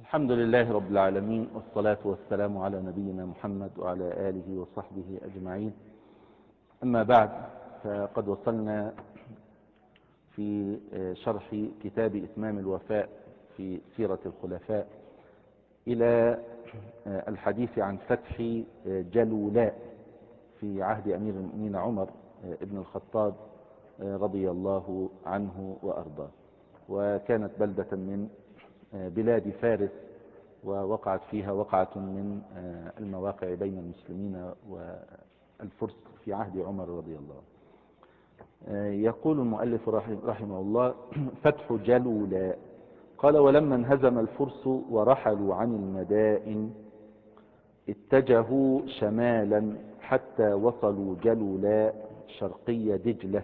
الحمد لله رب العالمين، والصلاة والسلام على نبينا محمد وعلى آله وصحبه أجمعين. أما بعد، فقد وصلنا في شرح كتاب إتمام الوفاء في سيرة الخلفاء إلى الحديث عن فتح جلولاء في عهد أمير المؤمنين عمر بن الخطاب رضي الله عنه وأرضاه. وكانت بلدة من بلاد فارس، ووقعت فيها وقعة من المواقع بين المسلمين والفرس في عهد عمر رضي الله عنه. يقول المؤلف رحمه الله: فتح جلولاء. قال: ولما انهزم الفرس ورحلوا عن المدائن اتجهوا شمالا حتى وصلوا جلولاء شرقي دجلة،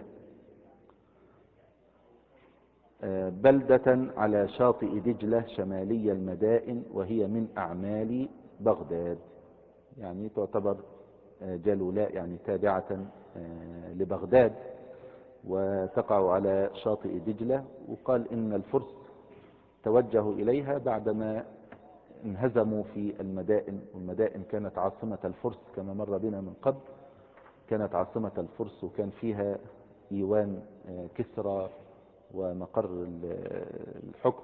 بلدة على شاطئ دجلة شمالي المدائن، وهي من أعمال بغداد. يعني تعتبر جلولاء يعني تابعة لبغداد، وتقع على شاطئ دجلة. وقال إن الفرس توجهوا إليها بعدما انهزموا في المدائن، والمدائن كانت عاصمة الفرس كما مر بنا من قبل. كانت عاصمة الفرس وكان فيها إيوان كسرى ومقر الحكم.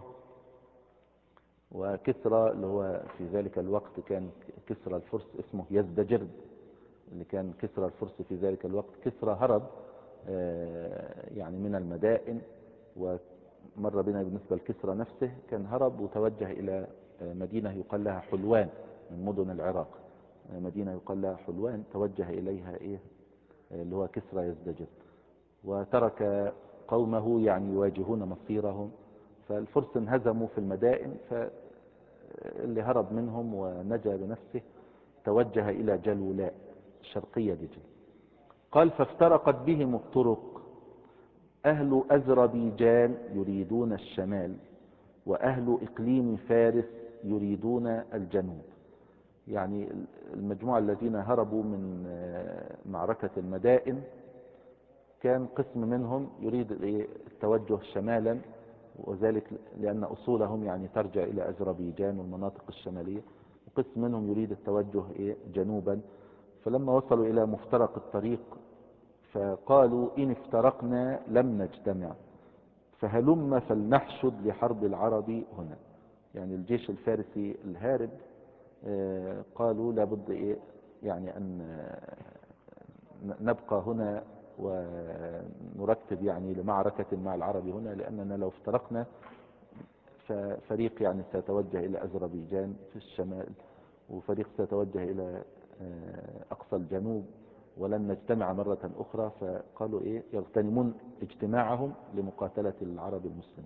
وكسرى اللي هو في ذلك الوقت كان كسرى الفرس اسمه يزدجرد، اللي كان كسرى الفرس في ذلك الوقت. كسرى هرب يعني من المدائن، ومر بنا بالنسبة لكسرى نفسه كان هرب وتوجه إلى مدينة يقال لها حلوان من مدن العراق. مدينة يقال لها حلوان توجه إليها اللي هو كسرى يزدجرد، وترك قومه يعني يواجهون مصيرهم. فالفرس انهزموا في المدائن، فاللي هرب منهم ونجا بنفسه توجه إلى جلولاء شرقية دجلة. قال: فافترقت بهم الطرق، أهل أذربيجان يريدون الشمال، وأهل إقليم فارس يريدون الجنوب. يعني المجموعة الذين هربوا من معركة المدائن كان قسم منهم يريد التوجه شمالا، وذلك لأن أصولهم يعني ترجع إلى أذربيجان والمناطق الشمالية، وقسم منهم يريد التوجه جنوبا. فلما وصلوا إلى مفترق الطريق فقالوا: إن افترقنا لم نجتمع، فهلم فلنحشد لحرب العرب هنا. يعني الجيش الفارسي الهارب قالوا لابد يعني أن نبقى هنا ونرتب يعني لمعركة مع العرب هنا، لأننا لو افترقنا ففريق يعني سيتوجه إلى أذربيجان في الشمال، وفريق سيتوجه إلى أقصى الجنوب، ولن نجتمع مرة أخرى. فقالوا يغتنمون اجتماعهم لمقاتلة العرب المسلمين.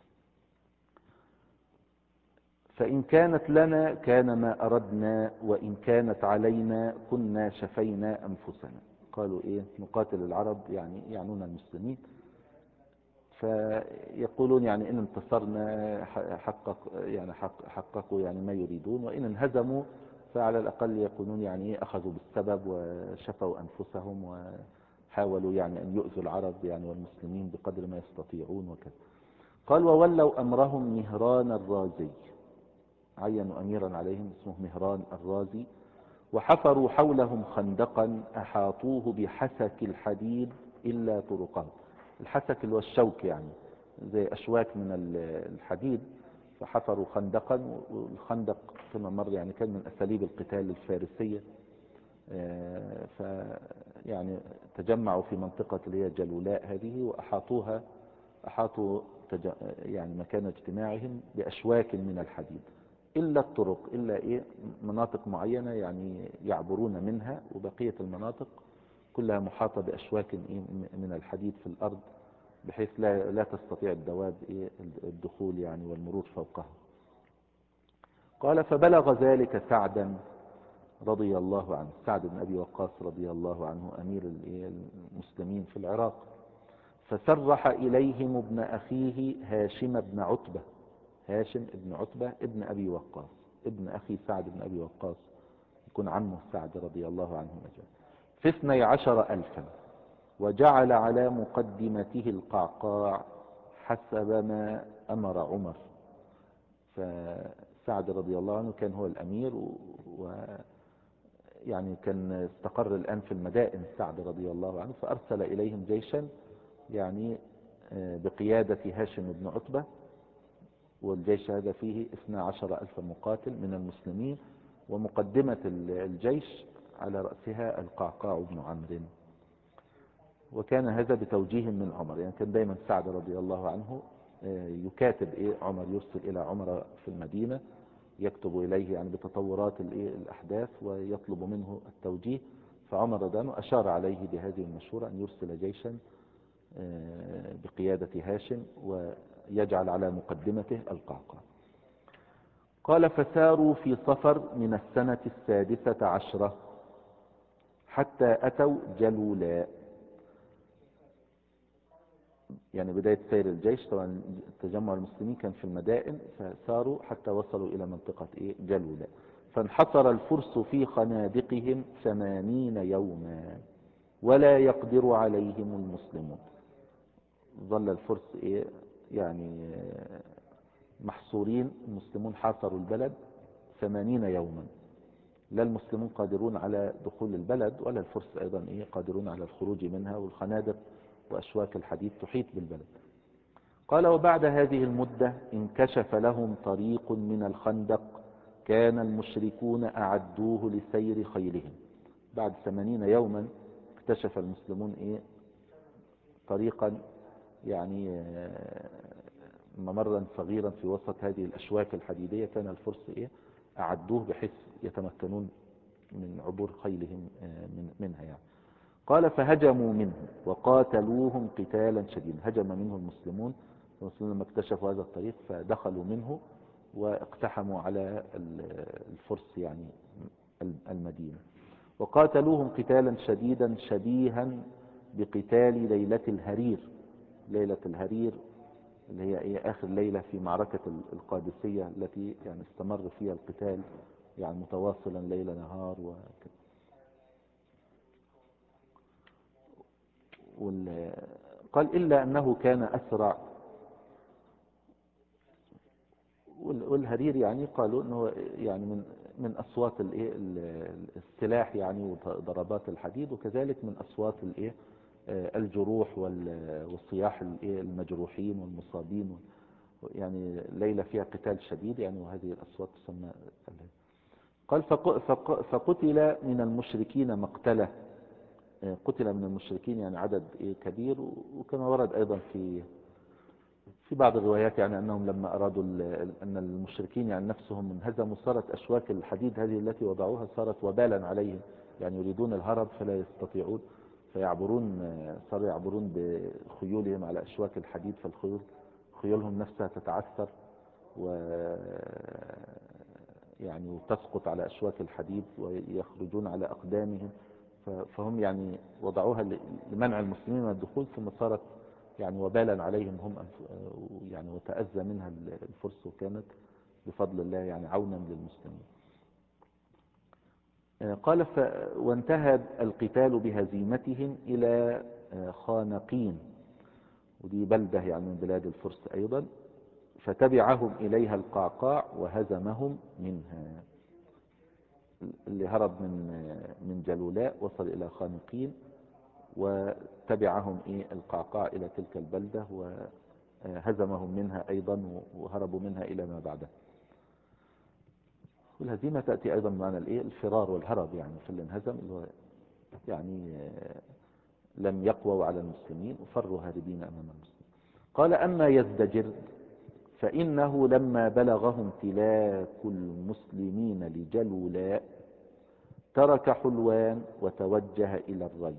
فإن كانت لنا كان ما أردنا، وإن كانت علينا كنا شفينا أنفسنا. قالوا نقاتل العرب يعني يعنون المسلمين. فيقولون يعني إن انتصرنا حققوا يعني ما يريدون، وإن انهزموا فعلى الأقل يكونون يعني أخذوا بالسبب وشفوا أنفسهم، وحاولوا يعني أن يؤذوا العرب يعني والمسلمين بقدر ما يستطيعون وكذا. قال: وولوا أمرهم مهران الرازي. عينوا أميرا عليهم اسمه مهران الرازي، وحفروا حولهم خندقا أحاطوه بحسك الحديد إلا طرقه. الحسك اللي هو الشوك، يعني زي أشواك من الحديد. فحفروا خندقا، والخندق كما مر يعني كان من أساليب القتال الفارسية. يعني تجمعوا في منطقة اللي هي جلولاء هذه، أحاطوا يعني مكان اجتماعهم بأشواك من الحديد إلا الطرق، إلا مناطق معينة يعني يعبرون منها، وبقية المناطق كلها محاطة بأشواك من الحديد في الأرض، بحيث لا تستطيع الدواب الدخول يعني والمرور فوقها. قال: فبلغ ذلك سعدا رضي الله عنه، سعد بن أبي وقاص رضي الله عنه أمير المسلمين في العراق، فسرح إليهم ابن أخيه هاشم بن عتبة. هاشم بن عتبة ابن أبي وقاص، ابن أخي سعد بن أبي وقاص، يكون عمه سعد رضي الله عنه أجمعين، في 12,000، وجعل على مقدمته القعقاع حسب ما أمر عمر. سعد رضي الله عنه كان هو الأمير، يعني كان استقر الآن في المدائن سعد رضي الله عنه، فأرسل إليهم جيشا يعني بقيادة هاشم بن عتبة، والجيش هذا فيه 12,000 مقاتل من المسلمين، ومقدمة الجيش على رأسها القعقاع بن عمرو. وكان هذا بتوجيه من عمر، يعني كان دايما سعد رضي الله عنه يكاتب عمر، يرسل إلى عمر في المدينة، يكتب إليه يعني بتطورات الأحداث ويطلب منه التوجيه. فعمر رضي الله عنه أشار عليه بهذه المشورة أن يرسل جيشا بقيادة هاشم ويجعل على مقدمته القعقاع. قال فساروا في صفر من السنة 16 حتى أتوا جلولاء، يعني بداية سير الجيش. طبعا تجمع المسلمين كان في المدائن، فساروا حتى وصلوا إلى منطقة جلولاء. فانحصر الفرس في خنادقهم 80 يوما ولا يقدر عليهم المسلمون. ظل الفرس يعني محصورين، المسلمون حاصروا البلد 80 يوما، لا المسلمون قادرون على دخول البلد ولا الفرس أيضا قادرون على الخروج منها، والخنادق وأشواك الحديد تحيط بالبلد. قال وبعد هذه المدة انكشف لهم طريق من الخندق كان المشركون أعدوه لسير خيلهم. بعد 80 يوما اكتشف المسلمون طريقا، يعني ممرا صغيرا في وسط هذه الأشواك الحديدية، كان الفرس أعدوه بحيث يتمكنون من عبور خيلهم منها يعني. قال فهجموا منه وقاتلوهم قتالا شديدا. هجم منه المسلمون لما اكتشفوا هذا الطريق، فدخلوا منه واقتحموا على الفرس يعني المدينة، وقاتلوهم قتالا شديدا شبيها بقتال ليلة الهرير. ليلة الهرير اللي هي آخر ليلة في معركة القادسية، التي يعني استمر فيها القتال يعني متواصلا ليل نهار وكذا. قال إلا أنه كان أسرع. والهرير يعني قالوا أنه يعني من أصوات السلاح يعني وضربات الحديد، وكذلك من أصوات الجروح والصياح المجروحين والمصابين، يعني ليلة فيها قتال شديد يعني، وهذه الأصوات تسمى. قال فقتل من المشركين مقتله. قتل من المشركين يعني عدد كبير. وكما ورد أيضا في بعض الروايات يعني أنهم لما أرادوا أن المشركين يعني نفسهم انهزموا، صارت أشواك الحديد هذه التي وضعوها صارت وبالا عليهم، يعني يريدون الهرب فلا يستطيعون، فيعبرون، صاروا يعبرون بخيولهم على أشواك الحديد، خيولهم نفسها تتعثر يعني وتسقط على أشواك الحديد ويخرجون على أقدامهم. فهم يعني وضعوها لمنع المسلمين من الدخول، ثم صارت يعني وبالا عليهم هم يعني، وتأذى منها الفرس، وكانت بفضل الله يعني عونا للمسلمين. قال وانتهى القتال بهزيمتهم إلى خانقين، ودي بلدة يعني من بلاد الفرس أيضا، فتبعهم إليها القعقاع وهزمهم منها. اللي هرب من جلولاء وصل إلى خانقين، وتبعهم القعقاع إلى تلك البلدة وهزمهم منها أيضا، وهربوا منها إلى ما بعده. والهزيمة تأتي أيضا بمعنى الفرار والهرب، يعني في اللي انهزم اللي هو يعني لم يقووا على المسلمين وفروا هاربين أمام المسلمين. قال أما يزدجر فإنه لما بلغه امتلاك المسلمين لجلولاء ترك حلوان وتوجه إلى الري.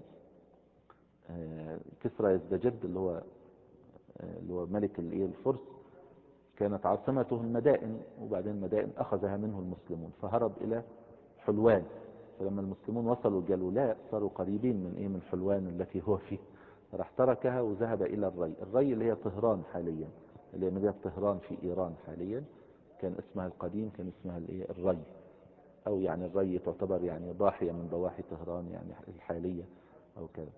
كسرى يزدجرد اللي هو ملك الفرس، كانت عاصمته المدائن، وبعدين المدائن أخذها منه المسلمون فهرب إلى حلوان. فلما المسلمون وصلوا جلولاء صاروا قريبين من حلوان التي هو فيه، راح تركها وذهب إلى الري اللي هي طهران حاليا، اللي هي مدينة طهران في إيران حاليا. كان اسمها القديم كان اسمها الري، أو يعني الري تعتبر يعني ضاحية من ضواحي طهران يعني الحالية أو كذا.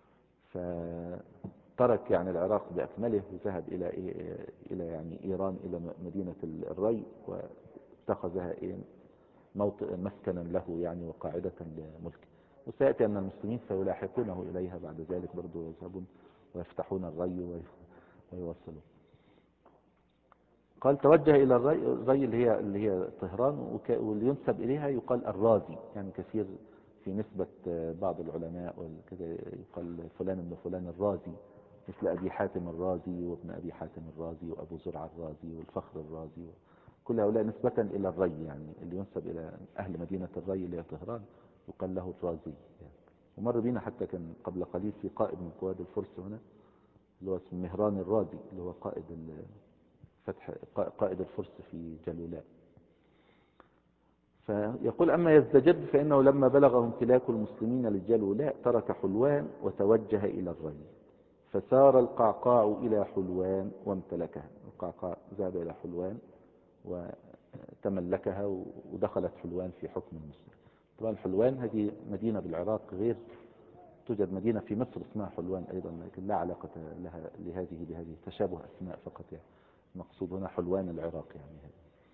فترك يعني العراق بأكمله وذهب إلى يعني إيران، إلى مدينة الري، اتخذها إيه موطئ مسكنا له يعني وقاعدة لملكه. وسيأتي أن المسلمين سيلاحقونه إليها بعد ذلك برضو، يذهبون ويفتحون الري ويوصلون. قال توجه إلى الري اللي هي طهران، واللي ينسب إليها يقال الرازي، يعني كثير في نسبة بعض العلماء وكذا يقال فلان ابن فلان الرازي، مثل أبي حاتم الرازي وابن أبي حاتم الرازي وأبو زرع الرازي والفخر الرازي، كل هؤلاء نسبة إلى الري، يعني اللي ينسب إلى أهل مدينة الري اللي هي طهران يقال له الرازي يعني. ومر بينا حتى كان قبل قليل في قائد من قواد الفرس هنا اللي هو اسمه مهران الرازي، اللي هو قائد الفرس في جلولاء. فيقول أما يزدجر فإنه لما بلغه امتلاك المسلمين للجلولاء ترك حلوان وتوجه إلى الري، فسار القعقاع إلى حلوان وامتلكها. القعقاع ذهب إلى حلوان وتملكها، ودخلت حلوان في حكم المسلم. طبعا حلوان هذه مدينة بالعراق، غير توجد مدينة في مصر اسمها حلوان أيضا، لكن لا علاقة لها بهذه تشابه أسماء فقط يعني. المقصود هنا حلوان العراق يعني.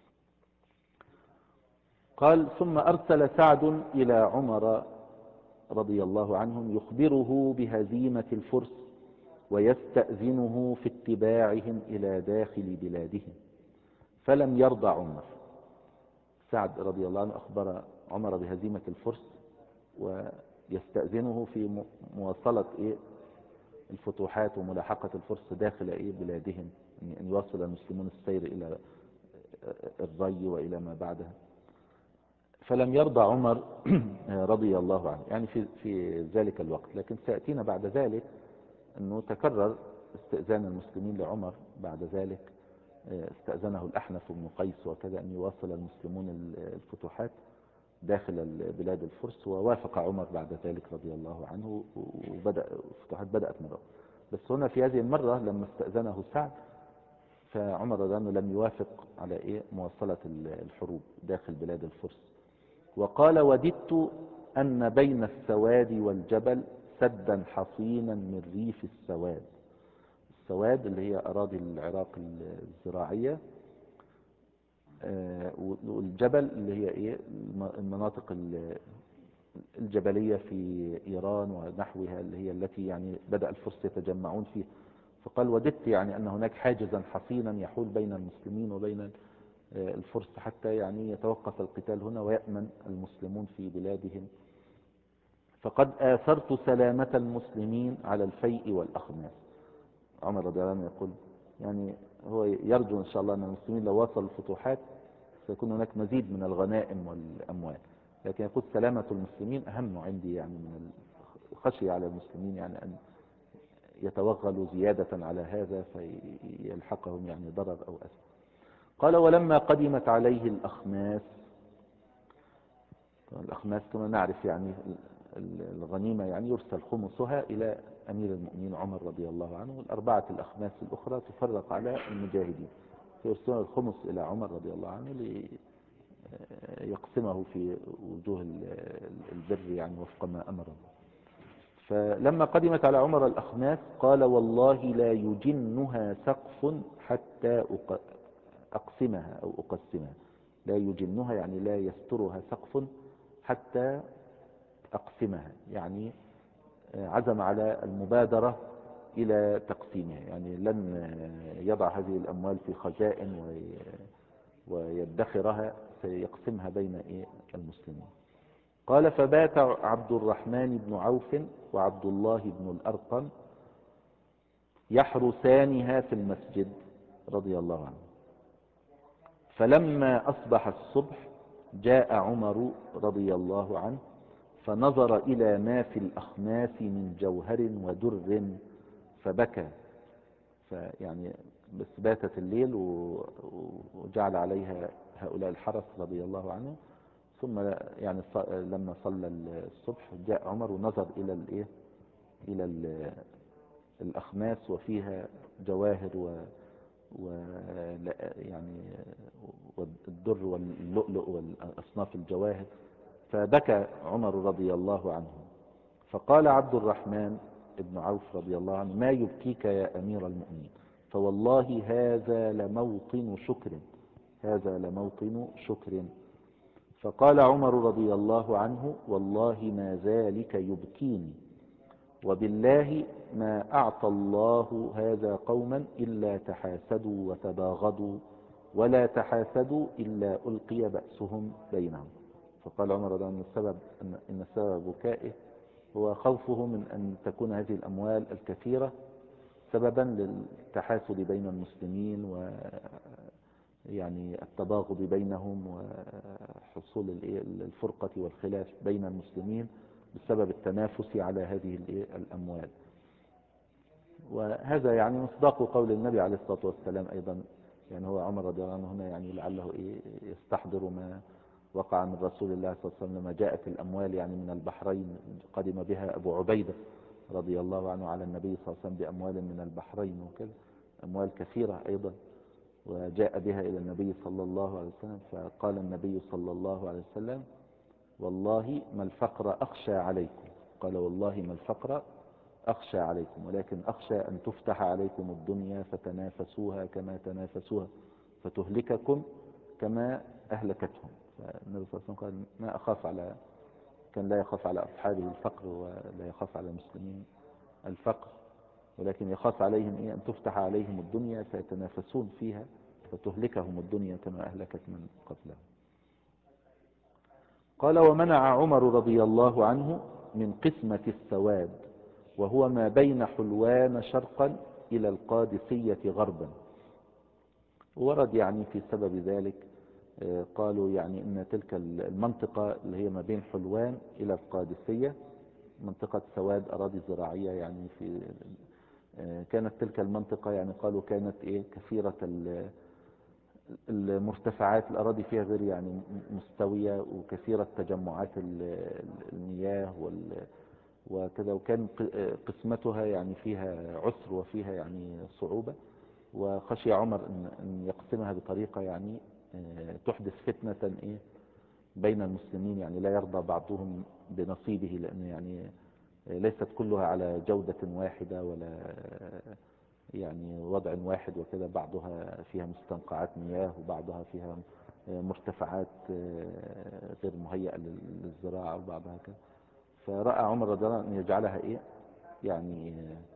قال ثم أرسل سعد إلى عمر رضي الله عنهم يخبره بهزيمة الفرس ويستأذنه في اتباعهم إلى داخل بلادهم، فلم يرضى عمر. سعد رضي الله عنه أخبر عمر بهزيمة الفرس ويستأذنه في مواصلة الفتوحات وملاحقة الفرس داخل بلادهم، أن يواصل المسلمون السير إلى الري وإلى ما بعدها. فلم يرضى عمر رضي الله عنه يعني في ذلك الوقت. لكن سيأتينا بعد ذلك أنه تكرر استئذان المسلمين لعمر بعد ذلك، استأذنه الأحنف بن قيس وكذا أن يواصل المسلمون الفتوحات داخل بلاد الفرس، ووافق عمر بعد ذلك رضي الله عنه، الفتوحات بدأت مرة. بس هنا في هذه المرة لما استأذنه سعد، فعمر رضي الله عنه لم يوافق على مواصلة الحروب داخل بلاد الفرس. وقال وددت أن بين السواد والجبل سدا حصينا من ريف السواد. السواد اللي هي أراضي العراق الزراعية، والجبل اللي هي المناطق الجبلية في إيران ونحوها، اللي هي التي يعني بدأ الفرس يتجمعون فيها. فقال وددت يعني أن هناك حاجزا حصينا يحول بين المسلمين وبين الفرس حتى يعني يتوقف القتال هنا ويأمن المسلمون في بلادهم. فقد آثرت سلامة المسلمين على الفيء والأخماس. عمر رضي الله عنه يقول يعني هو يرجو إن شاء الله أن المسلمين لو واصلوا الفتوحات سيكون هناك مزيد من الغنائم والأموال، لكن يقول سلامة المسلمين أهم عندي، يعني من الخشية على المسلمين يعني أن يتوغلوا زيادة على هذا فيلحقهم يعني ضرر أو أذى. قال ولما قدمت عليه الأخماس، الأخماس كما نعرف يعني الغنيمة يعني يرسل خمسها إلى أمير المؤمنين عمر رضي الله عنه، والأربعة الأخماس الأخرى تفرق على المجاهدين، فيرسلون الخمس إلى عمر رضي الله عنه ليقسمه في وجوه البر يعني وفق ما أمر. فلما قدمت على عمر الأخماس قال والله لا يجنها سقف حتى أقسمها أو أقسمها. لا يجنها يعني لا يسترها سقف حتى أقسمها، يعني عزم على المبادرة إلى تقسيمها، يعني لن يضع هذه الأموال في خزائن ويدخرها، سيقسمها بين المسلمين. قال فبات عبد الرحمن بن عوف وعبد الله بن الأرقم يحرسانها في المسجد رضي الله عنه. فلما أصبح الصبح جاء عمر رضي الله عنه فنظر إلى ما في الأخماس من جوهر ودر فبكى. فيعني بس باتت الليل وجعل عليها هؤلاء الحرس رضي الله عنه، ثم يعني لما صلى الصبح جاء عمر ونظر إلى الأخماس وفيها جواهر يعني والدر واللؤلؤ والأصناف الجواهر، فبكى عمر رضي الله عنه. فقال عبد الرحمن بن عوف رضي الله عنه ما يبكيك يا أمير المؤمنين؟ فوالله هذا لموطن شكر. هذا لموطن شكر. فقال عمر رضي الله عنه: والله ما ذلك يبكيني، وبالله ما أعطى الله هذا قوما إلا تحاسدوا وتباغضوا، ولا تحاسدوا إلا ألقي بأسهم بينهم. فقال عمر رضي الله عنه إن سبب بكائه هو خوفه من أن تكون هذه الأموال الكثيرة سببا للتحاسد بين المسلمين، ويعني التباغض بينهم، وحصول الفرقة والخلاف بين المسلمين بسبب التنافس على هذه الأموال. وهذا يعني مصداق قول النبي عليه الصلاة والسلام أيضا. يعني هو عمر رضي الله عنه هنا يعني لعله يستحضر ما وقع من رسول الله صلى الله عليه وسلم لما جاءت الأموال يعني من البحرين، قدم بها أبو عبيدة رضي الله عنه على النبي صلى الله عليه وسلم بأموال من البحرين وكذا، أموال كثيرة أيضا، وجاء بها إلى النبي صلى الله عليه وسلم. فقال النبي صلى الله عليه وسلم: والله ما الفقر أخشى عليكم. قال: والله ما الفقر أخشى عليكم، ولكن أخشى أن تفتح عليكم الدنيا فتنافسوها كما تنافسوها فتهلككم كما أهلكتهم. فالنبي صلى الله عليه وسلم قال: ما أخاف كان لا يخاف على أصحابه الفقر ولا يخاف على المسلمين الفقر، ولكن يخاف عليهم أن تفتح عليهم الدنيا فيتنافسون فيها فتهلكهم الدنيا كما أهلكت من قبلهم. قال: ومنع عمر رضي الله عنه من قسمة السواد، وهو ما بين حلوان شرقا إلى القادسية غربا. ورد يعني في سبب ذلك، قالوا يعني ان تلك المنطقة اللي هي ما بين حلوان الى القادسية منطقة سواد اراضي زراعية، يعني كانت تلك المنطقة يعني قالوا كانت كثيرة المرتفعات، الاراضي فيها غير يعني مستوية، وكثيرة تجمعات المياه وكذا، وكان قسمتها يعني فيها عسر وفيها يعني صعوبة. وخشي عمر ان يقسمها بطريقة يعني تحدث فتنة بين المسلمين، يعني لا يرضى بعضهم بنصيبه، لأن يعني ليست كلها على جودة واحدة ولا يعني وضع واحد وكذا، بعضها فيها مستنقعات مياه وبعضها فيها مرتفعات غير مهيئة للزراعة وبعضها كذا. فرأى عمر رضي الله عنه أن يجعلها يعني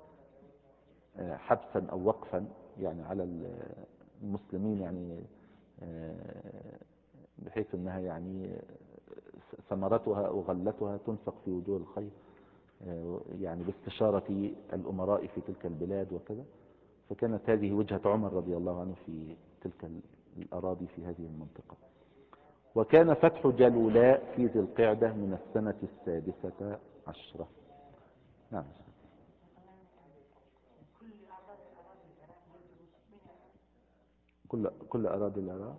حبسا أو وقفا يعني على المسلمين، يعني بحيث أنها يعني ثمرتها وغلتها تنفق في وجوه الخير، يعني باستشارة الأمراء في تلك البلاد وكذا. فكانت هذه وجهة عمر رضي الله عنه في تلك الأراضي في هذه المنطقة. وكان فتح جلولاء في ذي القعدة من السنة 16. نعم. كل أراضي العراق.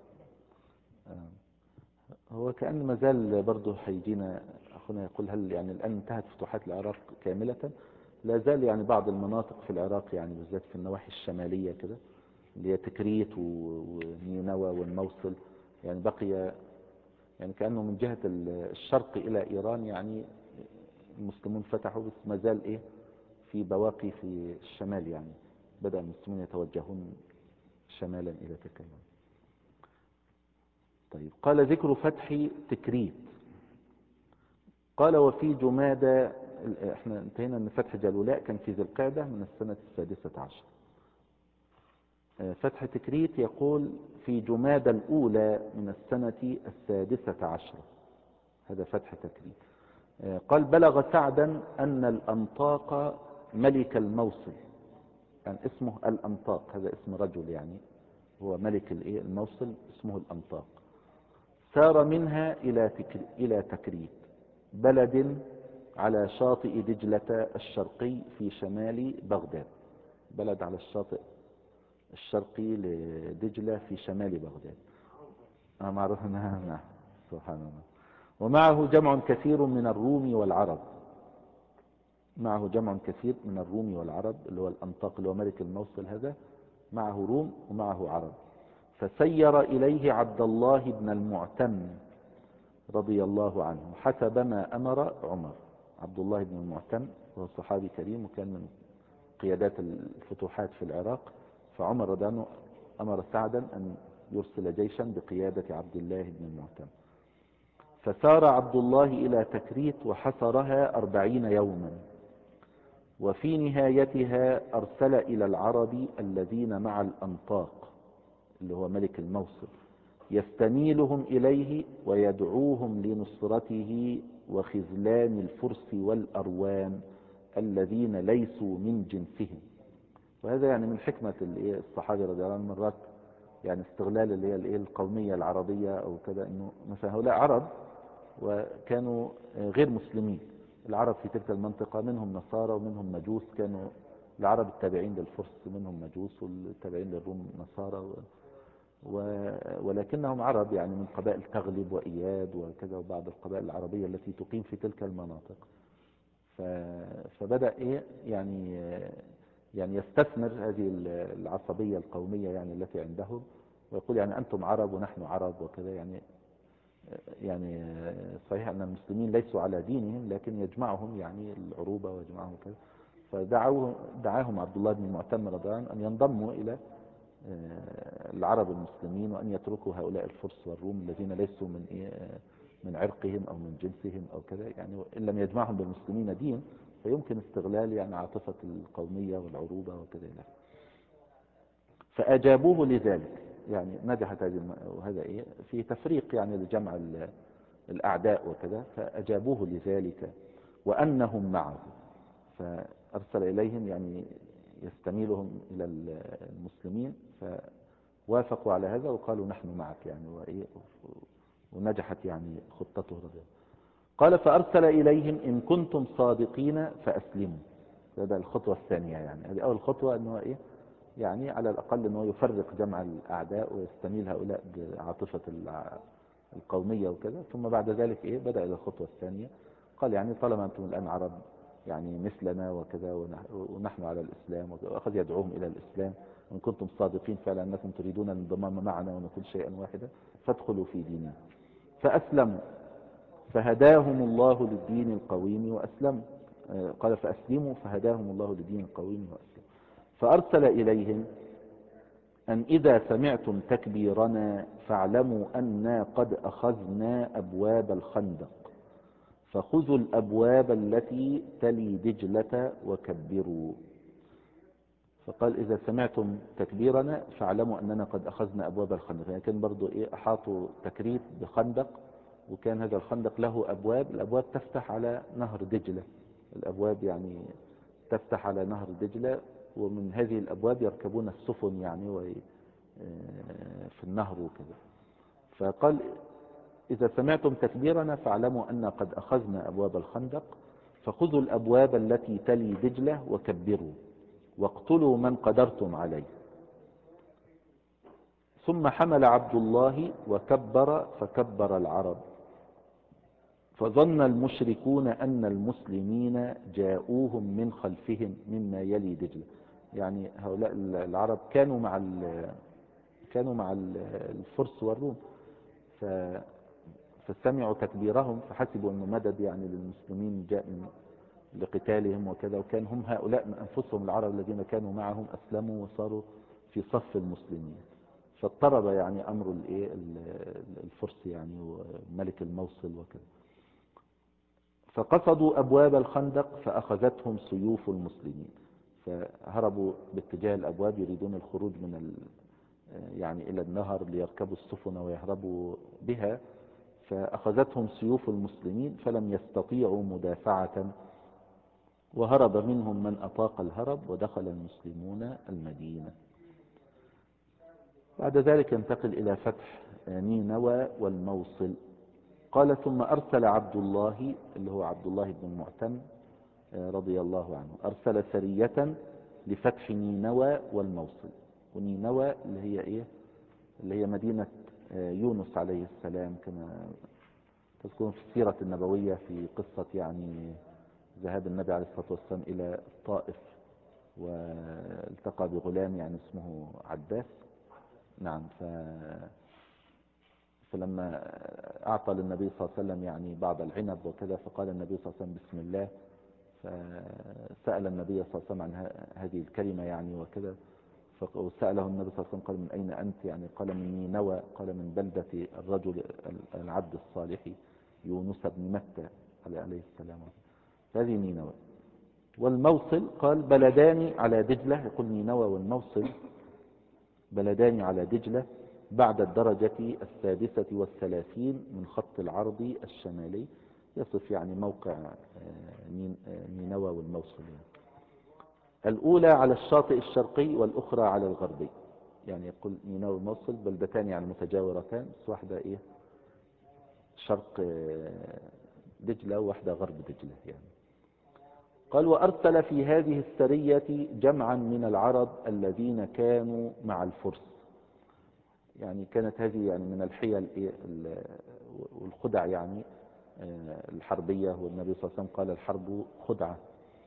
هو كأن ما زال برضه هيجينا أخونا يقول هل يعني الآن انتهت فتوحات العراق كاملة؟ لا زال يعني بعض المناطق في العراق يعني بالذات في النواحي الشمالية كده، اللي هي تكريت ونينوى والموصل، يعني بقي يعني كأنه من جهة الشرق إلى إيران يعني المسلمون فتحوا، بس ما زال في بواقي في الشمال، يعني بدأ المسلمون يتوجهون شمالا إلى تلك المنطقة. طيب، قال: ذكر فتح تكريت. قال: وفي جمادى، احنا انتهينا ان فتح جلولاء كان في ذي القعدة من السنة 16. فتح تكريت يقول في جمادى الأولى من السنة 16. هذا فتح تكريت. قال: بلغ سعدا أن الأنطاق ملك الموصل، يعني اسمه الأنطاق، هذا اسم رجل يعني هو ملك الموصل، اسمه الأنطاق، سار منها إلى تكريت، بلد على شاطئ دجلة الشرقي في شمال بغداد، بلد على الشاطئ الشرقي لدجلة في شمال بغداد. معروف. نعم. سبحان الله. ومعه جمع كثير من الروم والعرب، معه جمع كثير من الروم والعرب، اللي هو الأنطاق اللي هو ملك الموصل هذا معه روم ومعه عرب. فسير إليه عبد الله بن المعتم رضي الله عنه حسب ما أمر عمر. عبد الله بن المعتم وهو صحابي كريم وكان من قيادات الفتوحات في العراق. فعمر رضي الله عنه أمر سعدا أن يرسل جيشا بقيادة عبد الله بن المعتمر. فسار عبد الله إلى تكريت وحصرها 40 يوما، وفي نهايتها أرسل إلى العرب الذين مع الأنطاق اللي هو ملك الموصل يستميلهم إليه ويدعوهم لنصرته وخذلان الفرس والأروان الذين ليسوا من جنسهم. وهذا يعني من حكمة الصحابة رضي الله عنهم، مرات يعني استغلال اللي هي القومية العربية أو كذا، إنه مثلا هؤلاء عرب وكانوا غير مسلمين. العرب في تلك المنطقة منهم نصارى ومنهم مجوس، كانوا العرب التابعين للفرس منهم مجوس والتابعين للروم نصارى ولكنهم عرب يعني من قبائل تغلب وإياد وكذا وبعض القبائل العربية التي تقيم في تلك المناطق. فبدأ يعني يستثمر هذه العصبية القومية يعني التي عندهم، ويقول يعني أنتم عرب ونحن عرب وكذا. يعني صحيح أن المسلمين ليسوا على دينهم، لكن يجمعهم يعني العروبة ويجمعهم كذا. فدعاهم عبد الله بن المعتمر رضي الله عنه أن ينضموا إلى العرب المسلمين، وأن يتركوا هؤلاء الفرس والروم الذين ليسوا من عرقهم أو من جنسهم أو كذا. يعني إن لم يجمعهم بالمسلمين دين فيمكن استغلال يعني عاطفة القومية والعروبة وكذا. فأجابوه لذلك، يعني نجحت وهذا في تفريق يعني لجمع الأعداء وكذا. فأجابوه لذلك وأنهم معه، فأرسل إليهم يعني يستميلهم إلى المسلمين، فوافقوا على هذا وقالوا نحن معك يعني ونجحت يعني خطته رضي الله. قال فأرسل إليهم إن كنتم صادقين فأسلموا. هذا الخطوة الثانية، يعني هذه أول خطوة أنه يعني على الأقل أنه يفرق جمع الأعداء ويستميل هؤلاء بعاطفة القومية وكذا. ثم بعد ذلك بدأ إلى الخطوة الثانية، قال يعني طالما أنتم الآن عرب يعني مثلنا وكذا ونحن على الإسلام، وأخذ يدعوهم إلى الإسلام، وإن كنتم صادقين فعلا أنكم تريدون الانضمام معنا ونكون شيئا واحدا فادخلوا في ديننا. فأسلموا فهداهم الله للدين القويم وأسلموا. قال فأسلموا فهداهم الله للدين القويم وأسلموا. فأرسل إليهم أن إذا سمعتم تكبيرنا فاعلموا أنا قد أخذنا أبواب الخندق، فخذوا الأبواب التي تلي دجلة وكبروا. فقال إذا سمعتم تكبيرنا فاعلموا أننا قد أخذنا أبواب الخندق. يعني كان برضو أحاطوا تكريت بخندق، وكان هذا الخندق له أبواب، الأبواب تفتح على نهر دجلة. الأبواب يعني تفتح على نهر دجلة، ومن هذه الأبواب يركبون السفن يعني في النهر وكذا. فقال إذا سمعتم تكبيرنا فاعلموا أن قد أخذنا أبواب الخندق، فخذوا الأبواب التي تلي دجلة وكبروا واقتلوا من قدرتم عليه. ثم حمل عبد الله وكبر فكبر العرب، فظن المشركون أن المسلمين جاءوهم من خلفهم مما يلي دجلة. يعني هؤلاء العرب كانوا مع الفرس والروم، فسمعوا تكبيرهم فحسبوا أنه مدد يعني للمسلمين جاء لقتالهم وكذا. وكان هم هؤلاء من أنفسهم العرب الذين كانوا معهم أسلموا وصاروا في صف المسلمين. فاضطرب يعني أمر الفرس يعني وملك الموصل وكذا. فقصدوا أبواب الخندق فأخذتهم سيوف المسلمين، فهربوا باتجاه الأبواب يريدون الخروج يعني إلى النهر ليركبوا السفن ويهربوا بها. فأخذتهم سيوف المسلمين فلم يستطيعوا مدافعة، وهرب منهم من أطاق الهرب ودخل المسلمون المدينة. بعد ذلك ينتقل إلى فتح نينوى والموصل. قال ثم أرسل عبد الله اللي هو عبد الله بن المعتم رضي الله عنه، أرسل سرية لفتح نينوى والموصل. ونينوى اللي هي مدينة يونس عليه السلام، كما تذكرون في السيرة النبوية في قصة يعني ذهاب النبي عليه الصلاة والسلام إلى الطائف والتقى بغلام يعني اسمه عباس. نعم. فلما أعطى للنبي صلى الله عليه وسلم يعني بعض العنب وكذا، فقال النبي صلى الله عليه وسلم بسم الله. فسأل النبي صلى الله عليه وسلم عن هذه الكلمة يعني وكذا، وسأله النبي صلى الله عليه وسلم قال من أين أنت؟ يعني قال من نينوى. قال من بلدة الرجل العبد الصالح يونس بن متى عليه السلام. هذه نينوى. والموصل قال بلدان على دجلة، يقول نينوى والموصل بلدان على دجلة بعد الدرجة 36 من خط العرض الشمالي. يصف يعني موقع نينوى والموصل يعني. الأولى على الشاطئ الشرقي والأخرى على الغربي. يعني يقول نينوى والموصل بلدتان يعني متجاورتان، بس واحدة إيه شرق دجلة وواحدة غرب دجلة يعني. قال وأرسل في هذه السرية جمعا من العرب الذين كانوا مع الفرس. يعني كانت هذه يعني من الحيل والخدع يعني الحربية، والنبي صلى الله عليه وسلم قال الحرب خدعة.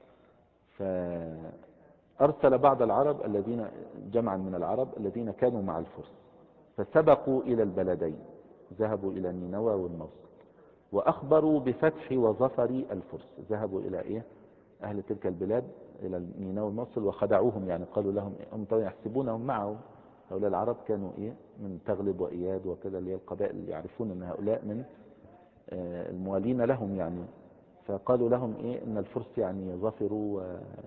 فأرسل بعض العرب الذين جمعا من العرب الذين كانوا مع الفرس، فسبقوا إلى البلدين، ذهبوا إلى نينوى والموصل وأخبروا بفتح وظفر الفرس. ذهبوا إلى إيه أهل تلك البلاد إلى نينوى والموصل وخدعوهم، يعني قالوا لهم هم طبعا يحسبونهم معهم. هؤلاء العرب كانوا إيه من تغلب وإياد وكذا، اللي هي القبائل اللي يعرفون أن هؤلاء من الموالين لهم يعني. فقالوا لهم إيه إن الفرس يعني ظفروا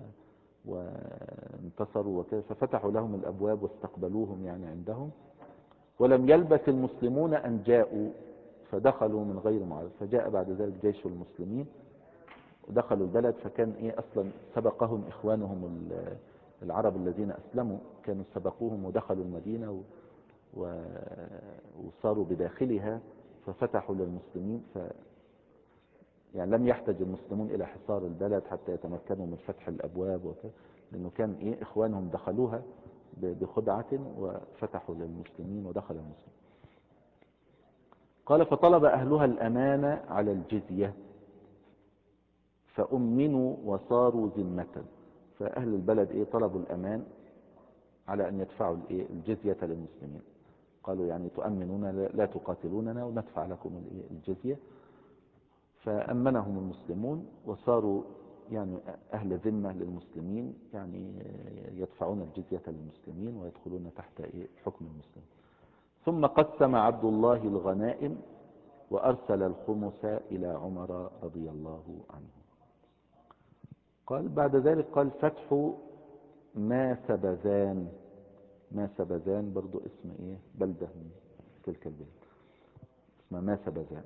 وانتصروا وكذا، ففتحوا لهم الأبواب واستقبلوهم يعني عندهم. ولم يلبث المسلمون أن جاءوا فدخلوا من غير معرض. فجاء بعد ذلك جيش المسلمين ودخلوا البلد. فكان إيه أصلا سبقهم إخوانهم العرب الذين أسلموا، كانوا سبقوهم ودخلوا المدينة وصاروا بداخلها ففتحوا للمسلمين. يعني لم يحتاج المسلمون إلى حصار البلد حتى يتمكنوا من فتح الأبواب وكذا، لأنه كان إيه إخوانهم دخلوها بخدعة وفتحوا للمسلمين ودخل المسلمين. قال فطلب أهلها الأمانة على الجزية فأمنوا وصاروا ذمة. فأهل البلد إيه طلبوا الأمان على أن يدفعوا الجزية للمسلمين. قالوا يعني تؤمنون لا تقاتلوننا وندفع لكم الجزية. فأمنهم المسلمون وصاروا يعني أهل ذمة للمسلمين، يعني يدفعون الجزية للمسلمين ويدخلون تحت حكم المسلمين. ثم قسم عبد الله الغنائم وأرسل الخمس إلى عمر رضي الله عنه. قال بعد ذلك قال فتح ما سبزان. ما سبزان برضو اسم إيه بلدة من تلك البلد اسمها ما سبزان.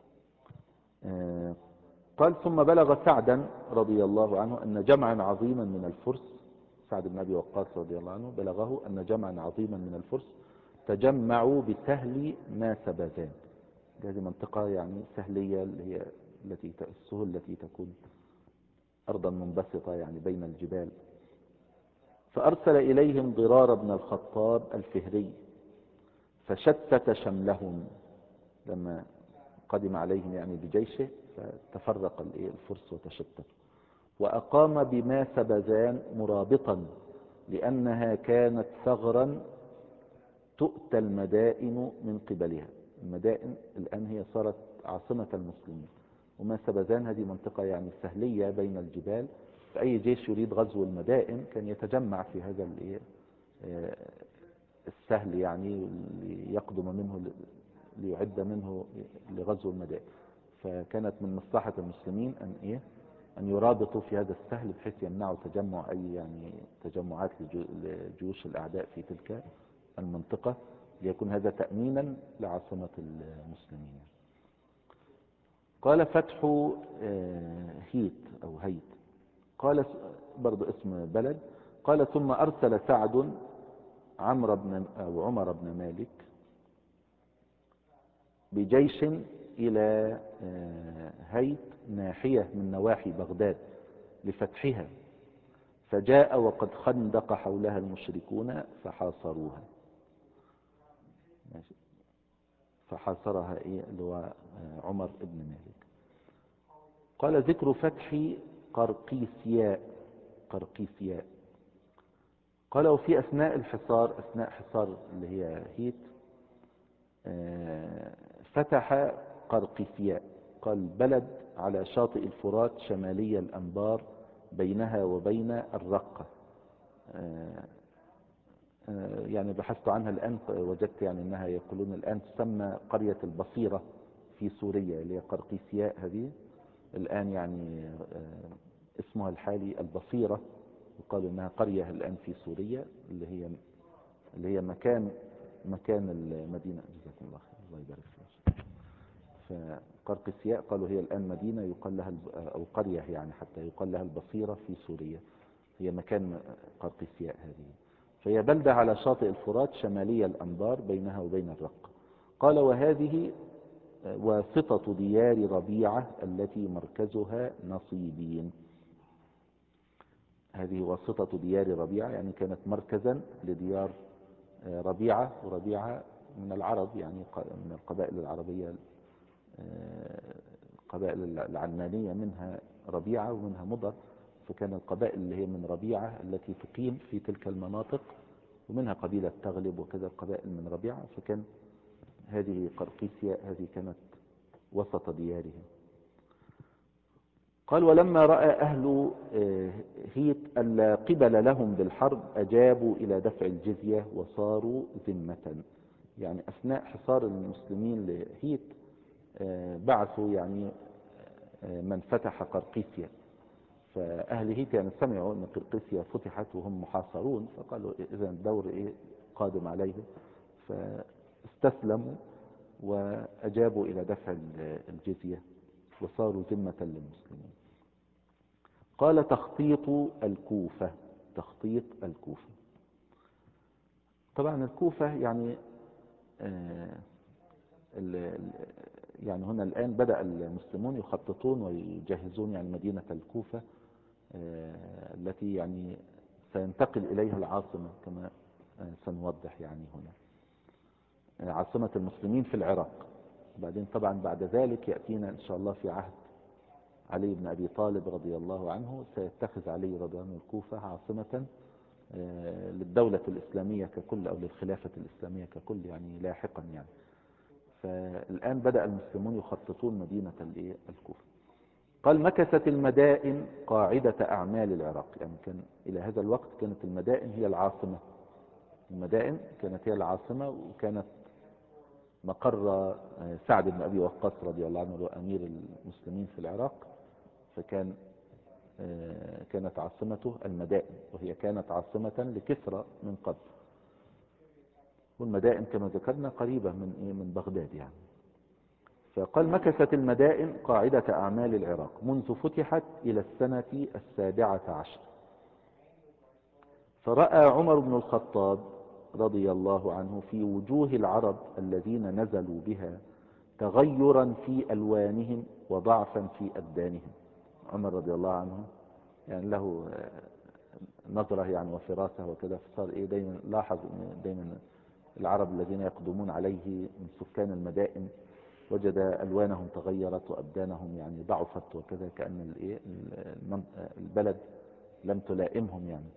قال ثم بلغ سعدا رضي الله عنه أن جمعا عظيما من الفرس. سعد بن أبي وقاص رضي الله عنه بلغه أن جمعا عظيما من الفرس تجمعوا بسهل ما سبزان. هذه منطقة يعني سهلية اللي هي السهل التي تكون أرضا منبسطة يعني بين الجبال. فأرسل إليهم ضرار بن الخطاب الفهري فشتت شملهم. لما قدم عليهم يعني بجيشه فتفرق الفرس وتشتت. وأقام بما سبزان مرابطا لأنها كانت ثغرا تؤتى المدائن من قبلها. المدائن الآن هي صارت عاصمة المسلمين، وما سبزان هذه منطقة يعني سهلية بين الجبال. فأي جيش يريد غزو المدائن كان يتجمع في هذا السهل يعني ليقدم منه ليعد منه لغزو المدائن. فكانت من مصلحة المسلمين أن يرابطوا في هذا السهل بحيث يمنعوا تجمع أي يعني تجمعات لجيوش الأعداء في تلك المنطقة، ليكون هذا تأمينا لعاصمة المسلمين. قال فتح هيت أو هيت. قال برضو اسم بلد. قال ثم أرسل سعد عمر بن مالك بجيش إلى هيت ناحية من نواحي بغداد لفتحها. فجاء وقد خندق حولها المشركون فحاصروها. فحاصرها اللي هو عمر بن مالك. قال ذكر فتح قرقيسياء. قال وفي أثناء الحصار، أثناء حصار اللي هي هيت، فتح قرقيسياء. قال بلد على شاطئ الفرات شمالي الأنبار بينها وبين الرقة. يعني بحثت عنها الآن وجدت يعني أنها يقولون الآن تسمى قرية البصيرة في سوريا، اللي هي قرقيسياء هذه الآن يعني اسمها الحالي البصيرة. يقال أنها قرية الآن في سوريا اللي هي مكان المدينة. جزاكم الله خير، الله يبارك فيك. فقرقيسياء قالوا هي الآن مدينة يقال لها أو قرية يعني حتى يقال لها البصيرة في سوريا، هي مكان قرقيسياء هذه. فهي بلدة على شاطئ الفرات شمالية الأنبار بينها وبين الرق. قال وهذه واسطة ديار ربيعة التي مركزها نصيبين. هذه واسطة ديار ربيعة يعني كانت مركزا لديار ربيعة، وربيعة من العرب يعني من القبائل العربية، القبائل العلمانية منها ربيعة ومنها مضر، فكان القبائل اللي هي من ربيعة التي تقيم في تلك المناطق، ومنها قبيلة تغلب وكذا القبائل من ربيعة، فكان هذه قرقيسيا هذه كانت وسط ديارهم. قال ولما رأى أهل هيت ألا قبل لهم بالحرب أجابوا إلى دفع الجزية وصاروا ذمة. يعني أثناء حصار المسلمين لهيت بعثوا يعني من فتح قرقيسيا، فأهل هيت يعني سمعوا أن قرقيسيا فتحت وهم محاصرون، فقالوا إذا الدور قادم عليهم، فاستسلموا وأجابوا إلى دفع الجزية وصاروا ذمة للمسلمين. قال تخطيط الكوفة. تخطيط الكوفة، طبعا الكوفة يعني يعني هنا الآن بدأ المسلمون يخططون ويجهزون يعني مدينة الكوفة التي يعني سينتقل إليها العاصمة كما سنوضح يعني هنا عاصمة المسلمين في العراق. بعدين طبعا بعد ذلك يأتينا إن شاء الله في عهد علي بن أبي طالب رضي الله عنه سيتخذ علي رضي الله عنه الكوفة عاصمة للدولة الإسلامية ككل أو للخلافة الإسلامية ككل يعني لاحقا يعني. فالآن بدأ المسلمون يخططون مدينة الكوفة. قال مكثت المدائن قاعدة أعمال العراق، يعني كان إلى هذا الوقت كانت المدائن هي العاصمة، المدائن كانت هي العاصمة، وكانت مقر سعد بن أبي وقاص رضي الله عنه أمير المسلمين في العراق، فكان كانت عاصمته المدائن، وهي كانت عاصمة لكسرى من قبل، والمدائن كما ذكرنا قريبة من بغداد يعني. فقال مكثت المدائن قاعدة أعمال العراق منذ فتحت إلى السنة 17. فرأى عمر بن الخطاب رضي الله عنه في وجوه العرب الذين نزلوا بها تغيرا في ألوانهم وضعفا في أبدانهم. عمر رضي الله عنه يعني له نظرة يعني وفراسة وكذا، فصار دايما لاحظ دايما العرب الذين يقدمون عليه من سكان المدائن وجد ألوانهم تغيرت وأبدانهم يعني ضعفت وكذا، كأن البلد لم تلائمهم يعني،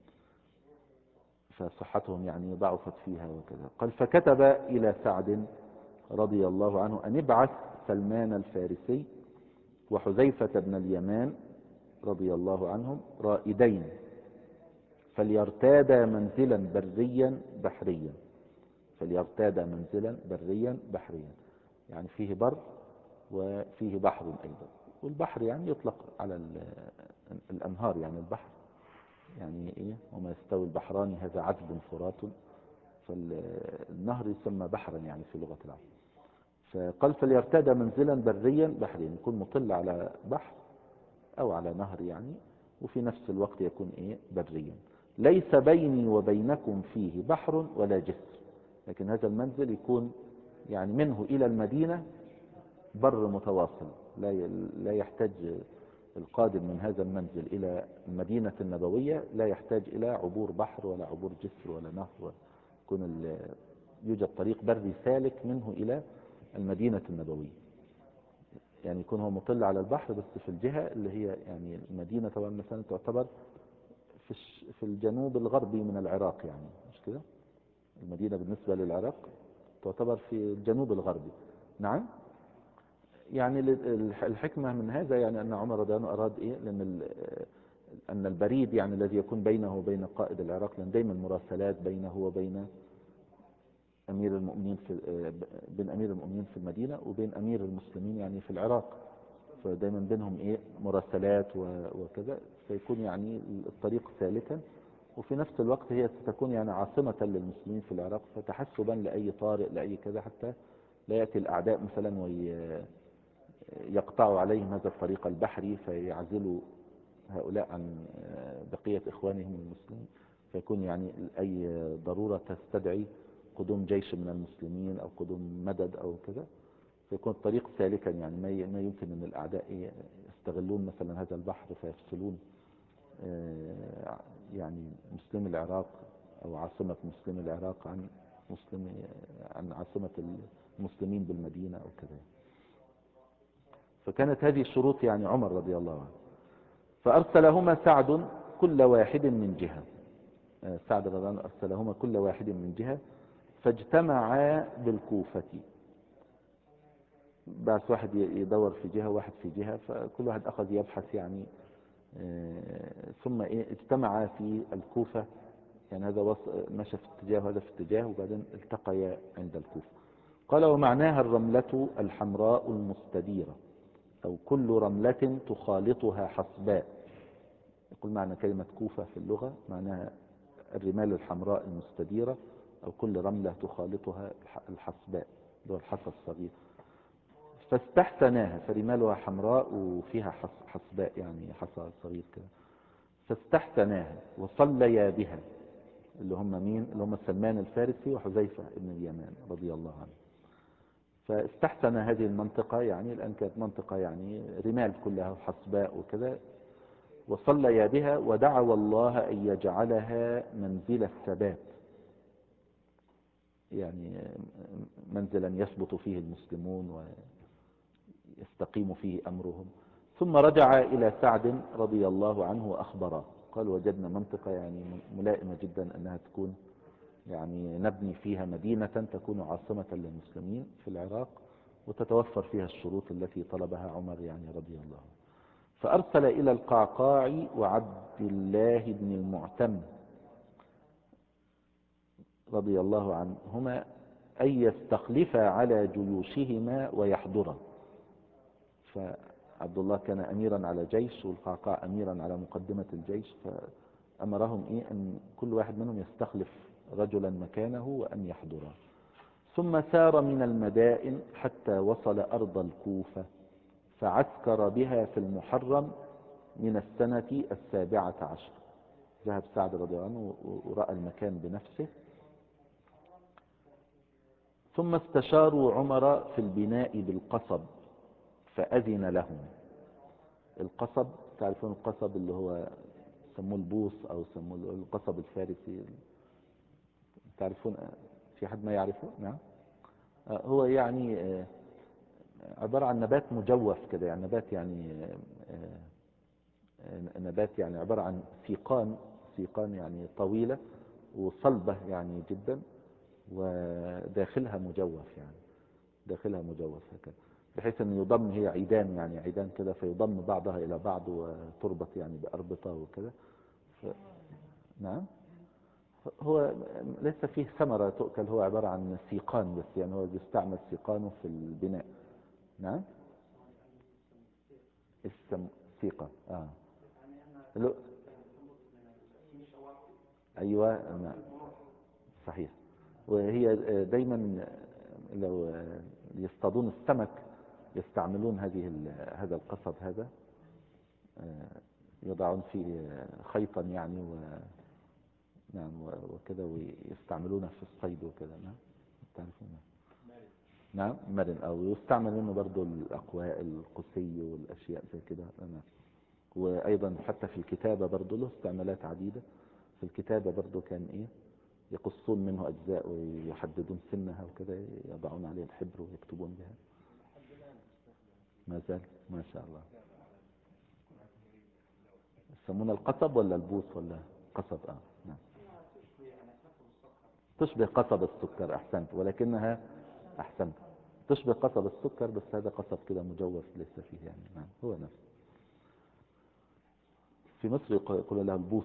فصحتهم يعني ضعفت فيها وكذا. قال فكتب إلى سعد رضي الله عنه أن ابعث سلمان الفارسي وحذيفة بن اليمان رضي الله عنهم رائدين فليرتادا منزلا بريا بحريا. فليرتادا منزلا بريا بحريا يعني فيه بر وفيه بحر أيضا، والبحر يعني يطلق على الأنهار يعني البحر يعني وما يستوي البحران هذا عذب فرات، فالنهر يسمى بحرا يعني في لغة العرب. فقال فليرتاد منزلا بريا بحريا، يكون مطل على بحر أو على نهر يعني، وفي نفس الوقت يكون بريا، ليس بيني وبينكم فيه بحر ولا جسر، لكن هذا المنزل يكون يعني منه إلى المدينة بر متواصل، لا يحتاج القادم من هذا المنزل إلى المدينة النبوية لا يحتاج إلى عبور بحر ولا عبور جسر ولا نهر، يوجد طريق بري سالك منه إلى المدينة النبوية، يعني يكون هو مطل على البحر بس في الجهة اللي هي يعني المدينة طبعا مثلا تعتبر في الجنوب الغربي من العراق يعني، مش كده؟ المدينة بالنسبة للعراق تعتبر في الجنوب الغربي. نعم، يعني الحكمة من هذا يعني أن عمر رضي الله عنه أراد لأن أن البريد يعني الذي يكون بينه وبين قائد العراق، لأن دايما مراسلات بينه وبين أمير المؤمنين بين أمير المؤمنين في المدينة وبين أمير المسلمين يعني في العراق، فدايما بينهم مراسلات وكذا، فيكون يعني الطريق سالكا، وفي نفس الوقت هي ستكون يعني عاصمة للمسلمين في العراق، فتحسبا لأي طارئ لأي كذا، حتى لا يأتي الأعداء مثلا ويقطعوا عليهم هذا الطريق البحري فيعزلوا هؤلاء عن بقية إخوانهم المسلمين، فيكون يعني أي ضرورة تستدعي قدوم جيش من المسلمين أو قدوم مدد أو كذا، فيكون الطريق سالكا، يعني ما يمكن أن الأعداء يستغلون مثلا هذا البحر فيفصلون يعني مسلمي العراق أو عاصمة مسلمي العراق عن عاصمة المسلمين بالمدينة أو كذا. فكانت هذه الشروط يعني عمر رضي الله عنه. فأرسلهما سعد كل واحد من جهة، سعد رضي الله عنه أرسلهما كل واحد من جهة، فاجتمعا بالكوفة. بعث واحد يدور في جهة واحد في جهة، فكل واحد أخذ يبحث يعني ثم اجتمعا في الكوفة، يعني هذا مشى في اتجاه وهذا في اتجاه، وبعدين التقيا عند الكوفة. قال ومعناها الرملة الحمراء المستديرة، أو كل رملة تخالطها حصباء. يقول معنى كلمة كوفة في اللغة معناها الرمال الحمراء المستديرة، أو كل رملة تخالطها الحصباء اللي هو الحصى الصغير. فاستحسناها، فرمالها حمراء وفيها حصباء يعني حصى صغير كده. فاستحسناها وصليا بها، اللي هم مين؟ اللي هم سلمان الفارسي وحذيفة بن اليمان رضي الله عنه. فاستحسن هذه المنطقة، يعني لأن كانت منطقة يعني رمال كلها حصباء وكذا، وصليا بها ودعوا الله أن يجعلها منزل الثبات، يعني منزلا يثبت فيه المسلمون ويستقيم فيه أمرهم. ثم رجع إلى سعد رضي الله عنه وأخبره، قال وجدنا منطقة يعني ملائمة جدا أنها تكون يعني نبني فيها مدينة تكون عاصمة للمسلمين في العراق، وتتوفر فيها الشروط التي طلبها عمر يعني رضي الله عنه. فأرسل إلى القعقاع وعبد الله بن المعتم رضي الله عنهما أن يستخلفا على جيوشهما ويحضرا. فعبد الله كان أميرا على جيش، والقعقاع أميرا على مقدمة الجيش، فأمرهم أن كل واحد منهم يستخلف رجلا مكانه وأن يحضرا. ثم سار من المدائن حتى وصل أرض الكوفة، فعسكر بها في المحرم من السنة 17. ذهب سعد رضي الله عنه ورأى المكان بنفسه. ثم استشاروا عمر في البناء بالقصب فأذن لهم. القصب تعرفون القصب اللي هو سموه البوص أو سموه القصب الفارسي، تعرفون؟ في حد ما يعرفه؟ نعم. هو يعني عبارة عن نبات مجوف كده، يعني نبات يعني نبات يعني عبارة عن سيقان يعني طويلة وصلبة يعني جدا، وداخلها مجوف، يعني داخلها مجوف هكذا، بحيث ان يضم، هي عيدان يعني عيدان كده، فيضم بعضها الى بعض وتربط يعني بأربطة وكده. ف... نعم. هو ليس فيه ثمرة تؤكل، هو عبارة عن سيقان بس، يعني هو بيستعمل سيقانه في البناء. نعم. سيقان له... ايوه نعم صحيح. وهي دايما لو يصطادون السمك يستعملون هذا القصب هذا، يضعون فيه خيطا يعني نعم وكذا، ويستعملونه في الصيد وكذا. نعم تعرفون. نعم مرن، او يستعمل منه برضو الاقواء القسي والاشياء زي كده. نعم. وايضا حتى في الكتابة برضو له استعمالات عديدة. في الكتابة برضو كان يقصون منه اجزاء ويحددون سنها وكذا، يضعون عليه الحبر ويكتبون بها. ما زال ما شاء الله. يسمونه القصب ولا البوص ولا قصب؟ نعم. تشبه قصب السكر، احسنت، ولكنها احسنت تشبه قصب السكر، بس هذا قصب كده مجوف ليس فيه يعني. نعم هو نفسه. في مصر يقول لها البوص.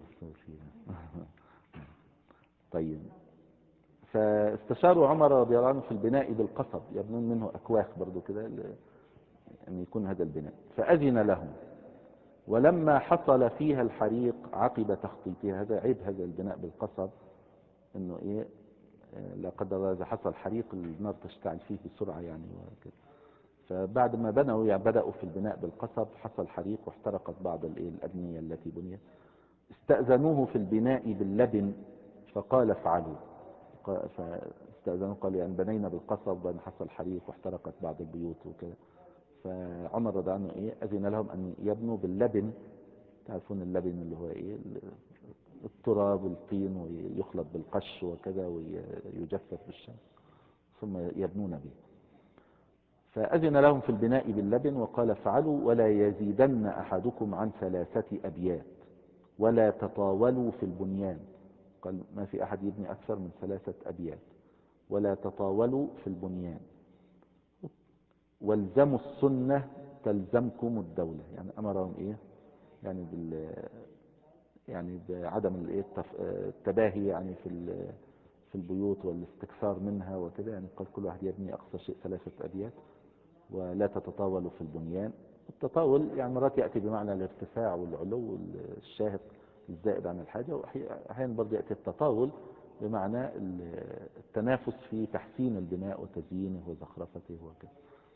طيب، فاستشاروا عمر رضي الله عنه في البناء بالقصب، يبنون منه أكواخ برضو كده أن يكون هذا البناء، فأذن لهم. ولما حصل فيها الحريق عقب تخطيطها، هذا عيب هذا البناء بالقصب، انه ايه، لا قدر الله اذا حصل حريق النار تشتعل فيه بسرعة يعني وكده. فبعد ما بنوا يعني بدأوا في البناء بالقصب، حصل حريق واحترقت بعض الأبنية التي بنيت. استأذنوه في البناء باللبن فقال افعلوا. فاستأذنوه قال يعني بنينا بالقصب وبعدين حصل حريق واحترقت بعض البيوت وكده. فعمر رضي عنه ايه اذن لهم ان يبنوا باللبن. تعرفون اللبن اللي هو ايه، التراب الطين، ويخلط بالقش وكذا ويجفف بالشمس ثم يبنون به. فأذن لهم في البناء باللبن وقال افعلوا ولا يزيدن أحدكم عن 3 أبيات ولا تطاولوا في البنيان. قال ما في أحد يبني أكثر من 3 أبيات ولا تطاولوا في البنيان. والزموا السنة تلزمكم الدولة. يعني أمرهم إيه، يعني يعني بعدم التباهي يعني في البيوت والاستكثار منها وكذا. يعني قال كل واحد يبني أقصى شيء 3 أبيات ولا تتطاولوا في البنيان. التطاول يعني مرات يأتي بمعنى الارتفاع والعلو الشاهق الزائد عن الحاجة، وأحيانا برضه يأتي التطاول بمعنى التنافس في تحسين البناء وتزيينه وزخرفته وكذا.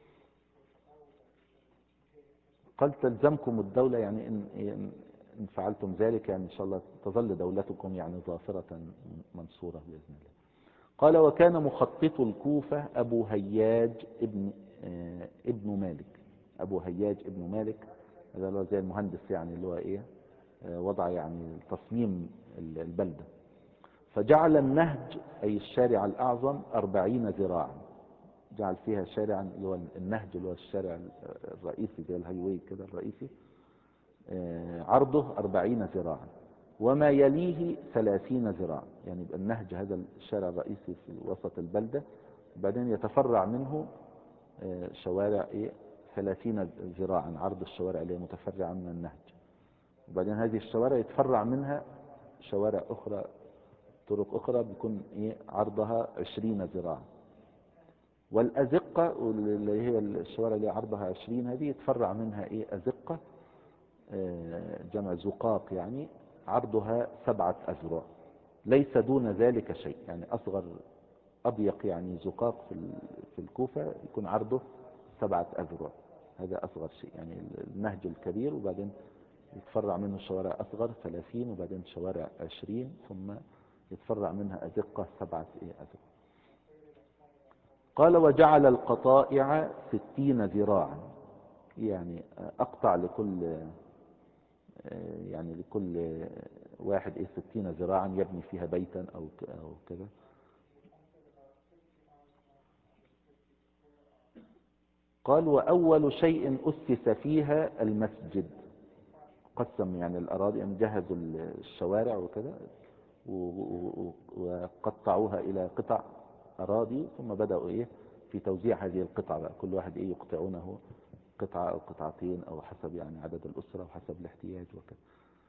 قال تلزمكم الدولة، يعني إن فعلتم ذلك يعني إن شاء الله تظل دولتكم يعني ظافرة منصورة بإذن الله. قال وكان مخطط الكوفة أبو هياج ابن مالك. أبو هياج ابن مالك هذا اللي هو زي المهندس يعني اللي هو إيه، وضع يعني تصميم البلدة. فجعل النهج أي الشارع الأعظم 40 ذراعا. جعل فيها شارعا اللي هو النهج اللي هو الشارع الرئيسي زي الهايوي كده الرئيسي، عرضه 40 ذراعا وما يليه 30 ذراعا. يعني يبقى النهج هذا الشارع الرئيسي في وسط البلدة، وبعدين يتفرع منه شوارع 30 ذراعا عرض الشوارع اللي هي متفرعة من النهج. وبعدين هذه الشوارع يتفرع منها شوارع أخرى، طرق أخرى بيكون عرضها 20 ذراعا. والأزقة اللي هي الشوارع اللي عرضها 20 هذه يتفرع منها أزقة، جمع زقاق يعني، عرضها 7 أذرع. ليس دون ذلك شيء. يعني أصغر أضيق يعني زقاق في الكوفة يكون عرضه 7 أذرع. هذا أصغر شيء. يعني النهج الكبير وبعدين يتفرع منه شوارع أصغر 30 وبعدين شوارع 20 ثم يتفرع منها أزقة 7 أذرع. قال وجعل القطائع 60 ذراعا. يعني أقطع لكل واحد 60 ذراعا يبني فيها بيتا أو كذا. قال وأول شيء أسس فيها المسجد. قسم يعني الأراضي، يعني جهزوا الشوارع وكذا وقطعوها إلى قطع أراضي، ثم بدأوا في توزيع هذه القطع بقى. كل واحد يقطعونه قطعة أو قطعتين أو حسب يعني عدد الأسرة وحسب الاحتياج وكذا.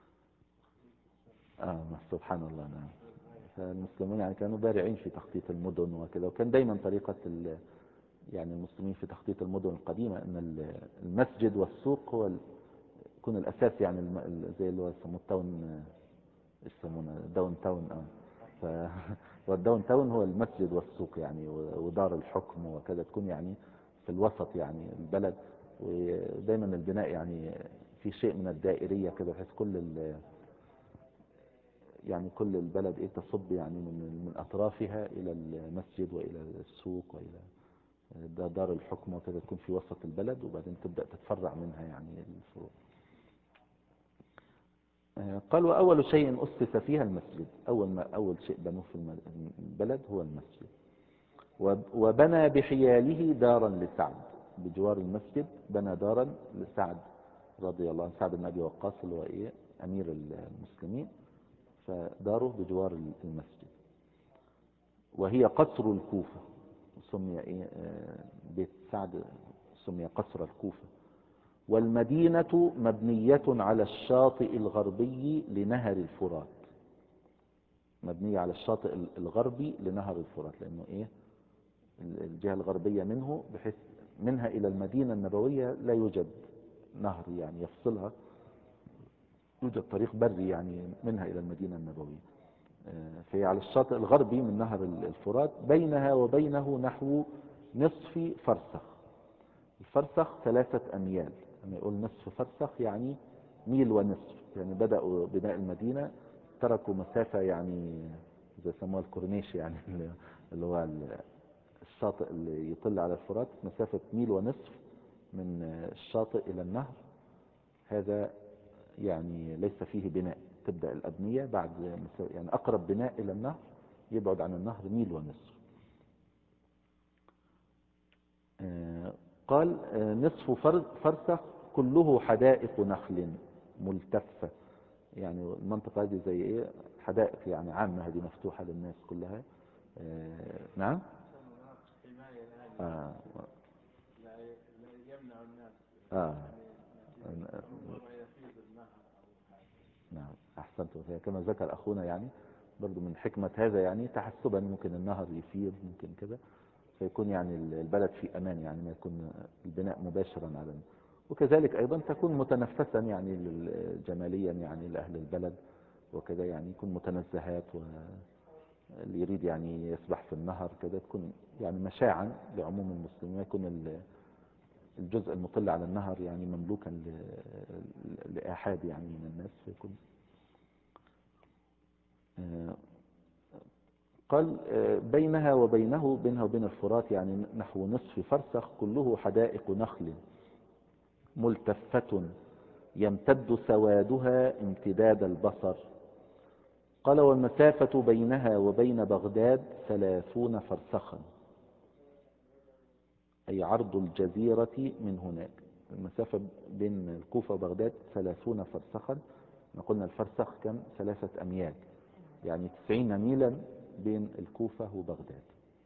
سبحان الله. نعم. فالمسلمون يعني كانوا بارعين في تخطيط المدن وكذا. وكان دايما طريقة يعني المسلمين في تخطيط المدن القديمة ان المسجد والسوق هو يكون الأساس. يعني زي اللي هو يسموه التاون، يسمونه داون تاون. والداون تاون هو المسجد والسوق يعني ودار الحكم وكذا، تكون يعني في الوسط يعني البلد. ودايما البناء يعني في شيء من الدائرية كده، بحيث يعني كل البلد تصب يعني من أطرافها إلى المسجد وإلى السوق وإلى دار الحكم وكذا، تكون في وسط البلد وبعدين تبدأ تتفرع منها يعني الفروع. قال وأول شيء أسس فيها المسجد. أول شيء بنوه في البلد هو المسجد. وبنى بحياله دارا لسعد. بجوار المسجد بنى دارا لسعد رضي الله عنه، سعد بن أبي وقاص اللي هو أمير المسلمين. فداره بجوار المسجد. وهي قصر الكوفة. سمي بيت سعد سمي قصر الكوفة. والمدينة مبنية على الشاطئ الغربي لنهر الفرات، مبنية على الشاطئ الغربي لنهر الفرات، لأنه إيه الجهة الغربية منه، بحيث منها إلى المدينة النبوية لا يوجد نهر يعني يفصلها، يوجد طريق بري يعني منها إلى المدينة النبوية. فهي على الشاطئ الغربي من نهر الفرات، بينها وبينه نحو نصف فرسخ. الفرسخ 3 أميال، لما يقول نصف فرسخ يعني ميل ونصف، يعني بدأوا بناء المدينة تركوا مسافة يعني زي سموها الكورنيش يعني اللي هو الشاطئ اللي يطل على الفرات، مسافة ميل ونصف من الشاطئ إلى النهر. هذا يعني ليس فيه بناء، تبدأ الأبنية بعد يعني أقرب بناء إلى النهر يبعد عن النهر ميل ونصف. قال نصف فرسخ كله حدائق نخل ملتفة، يعني المنطقة هذه زي ايه حدائق يعني عامة، هذه مفتوحة للناس كلها. نعم. آه. لا يمنع الناس آه. يعني ربما يفيض النهر أو حاجة. نعم أحسنت، كما ذكر أخونا يعني برضو من حكمة هذا يعني تحسبا ممكن النهر يفيض ممكن كذا، فيكون يعني البلد في أمان، يعني ما يكون البناء مباشرا على وكذلك أيضا تكون متنفسا يعني جماليا يعني لأهل البلد وكذا، يعني يكون متنزهات، واللي يريد يعني يسبح في النهر كذا تكون يعني مشاعا لعموم المسلمين، يكون الجزء المطل على النهر يعني مملوكا لآحاد يعني من الناس، فيكون قال بينها وبين الفرات يعني نحو نصف فرسخ، كله حدائق نخل ملتفة يمتد سوادها امتداد البصر. قال والمسافة بينها وبين بغداد 30 فرسخا، أي عرض الجزيرة من هناك. المسافة بين الكوفة وبغداد 30 فرسخا، قلنا الفرسخ كم 3 أميال، يعني 90 ميلا بين الكوفة وبغداد.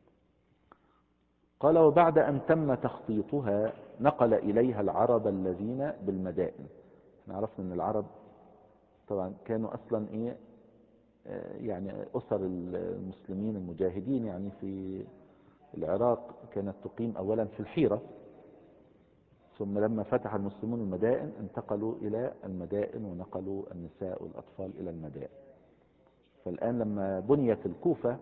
قال وبعد أن تم تخطيطها نقل إليها العرب الذين بالمدائن. احنا عرفنا أن العرب طبعا كانوا أصلا إيه يعني أسر المسلمين المجاهدين يعني في العراق كانت تقيم أولا في الحيرة، ثم لما فتح المسلمون المدائن انتقلوا إلى المدائن ونقلوا النساء والأطفال إلى المدائن. فالآن لما بنيت الكوفة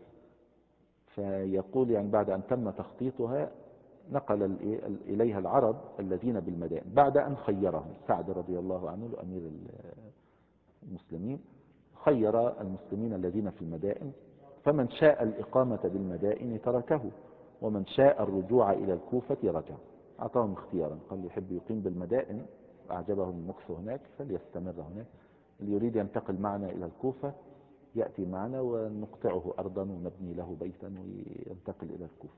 فيقول يعني بعد أن تم تخطيطها نقل إليها العرب الذين بالمدائن، بعد أن خيرهم سعد رضي الله عنه أمير المسلمين، خير المسلمين الذين في المدائن، فمن شاء الإقامة بالمدائن تركه، ومن شاء الرجوع إلى الكوفة رجع. أعطاهم اختيارا، قال اللي يحب يقيم بالمدائن أعجبه المكث هناك فليستمر هناك، اللي يريد ينتقل معنا إلى الكوفة يأتي معنا ونقطعه أرضا ونبني له بيتا وينتقل إلى الكوفة.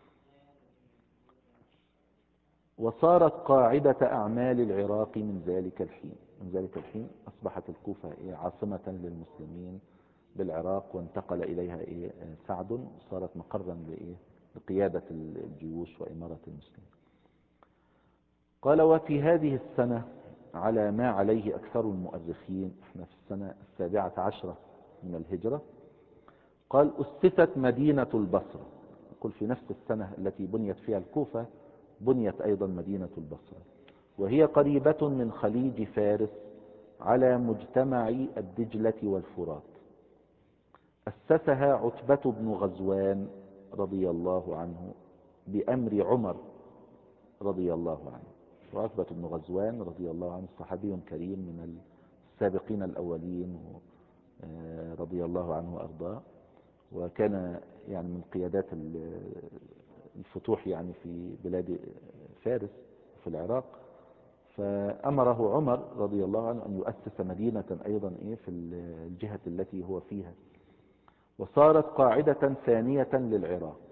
وصارت قاعدة أعمال العراق من ذلك الحين. من ذلك الحين أصبحت الكوفة عاصمة للمسلمين بالعراق، وانتقل إليها سعد، صارت مقرا لقيادة الجيوش وإمارة المسلمين. قال وفي هذه السنة على ما عليه أكثر المؤرخين، احنا في السنة 17 من الهجرة، قال أسست مدينة البصرة. يقول في نفس السنة التي بنيت فيها الكوفة بنيت أيضا مدينة البصرة، وهي قريبة من خليج فارس على مجتمع الدجلة والفرات. أسسها عتبة بن غزوان رضي الله عنه بأمر عمر رضي الله عنه. وعتبة بن غزوان رضي الله عنه صحابي كريم من السابقين الأولين رضي الله عنه وأرضاه، وكان يعني من قيادات الفتوح يعني في بلاد فارس في العراق. فأمره عمر رضي الله عنه أن يؤسس مدينة أيضا في الجهة التي هو فيها، وصارت قاعدة ثانية للعراق،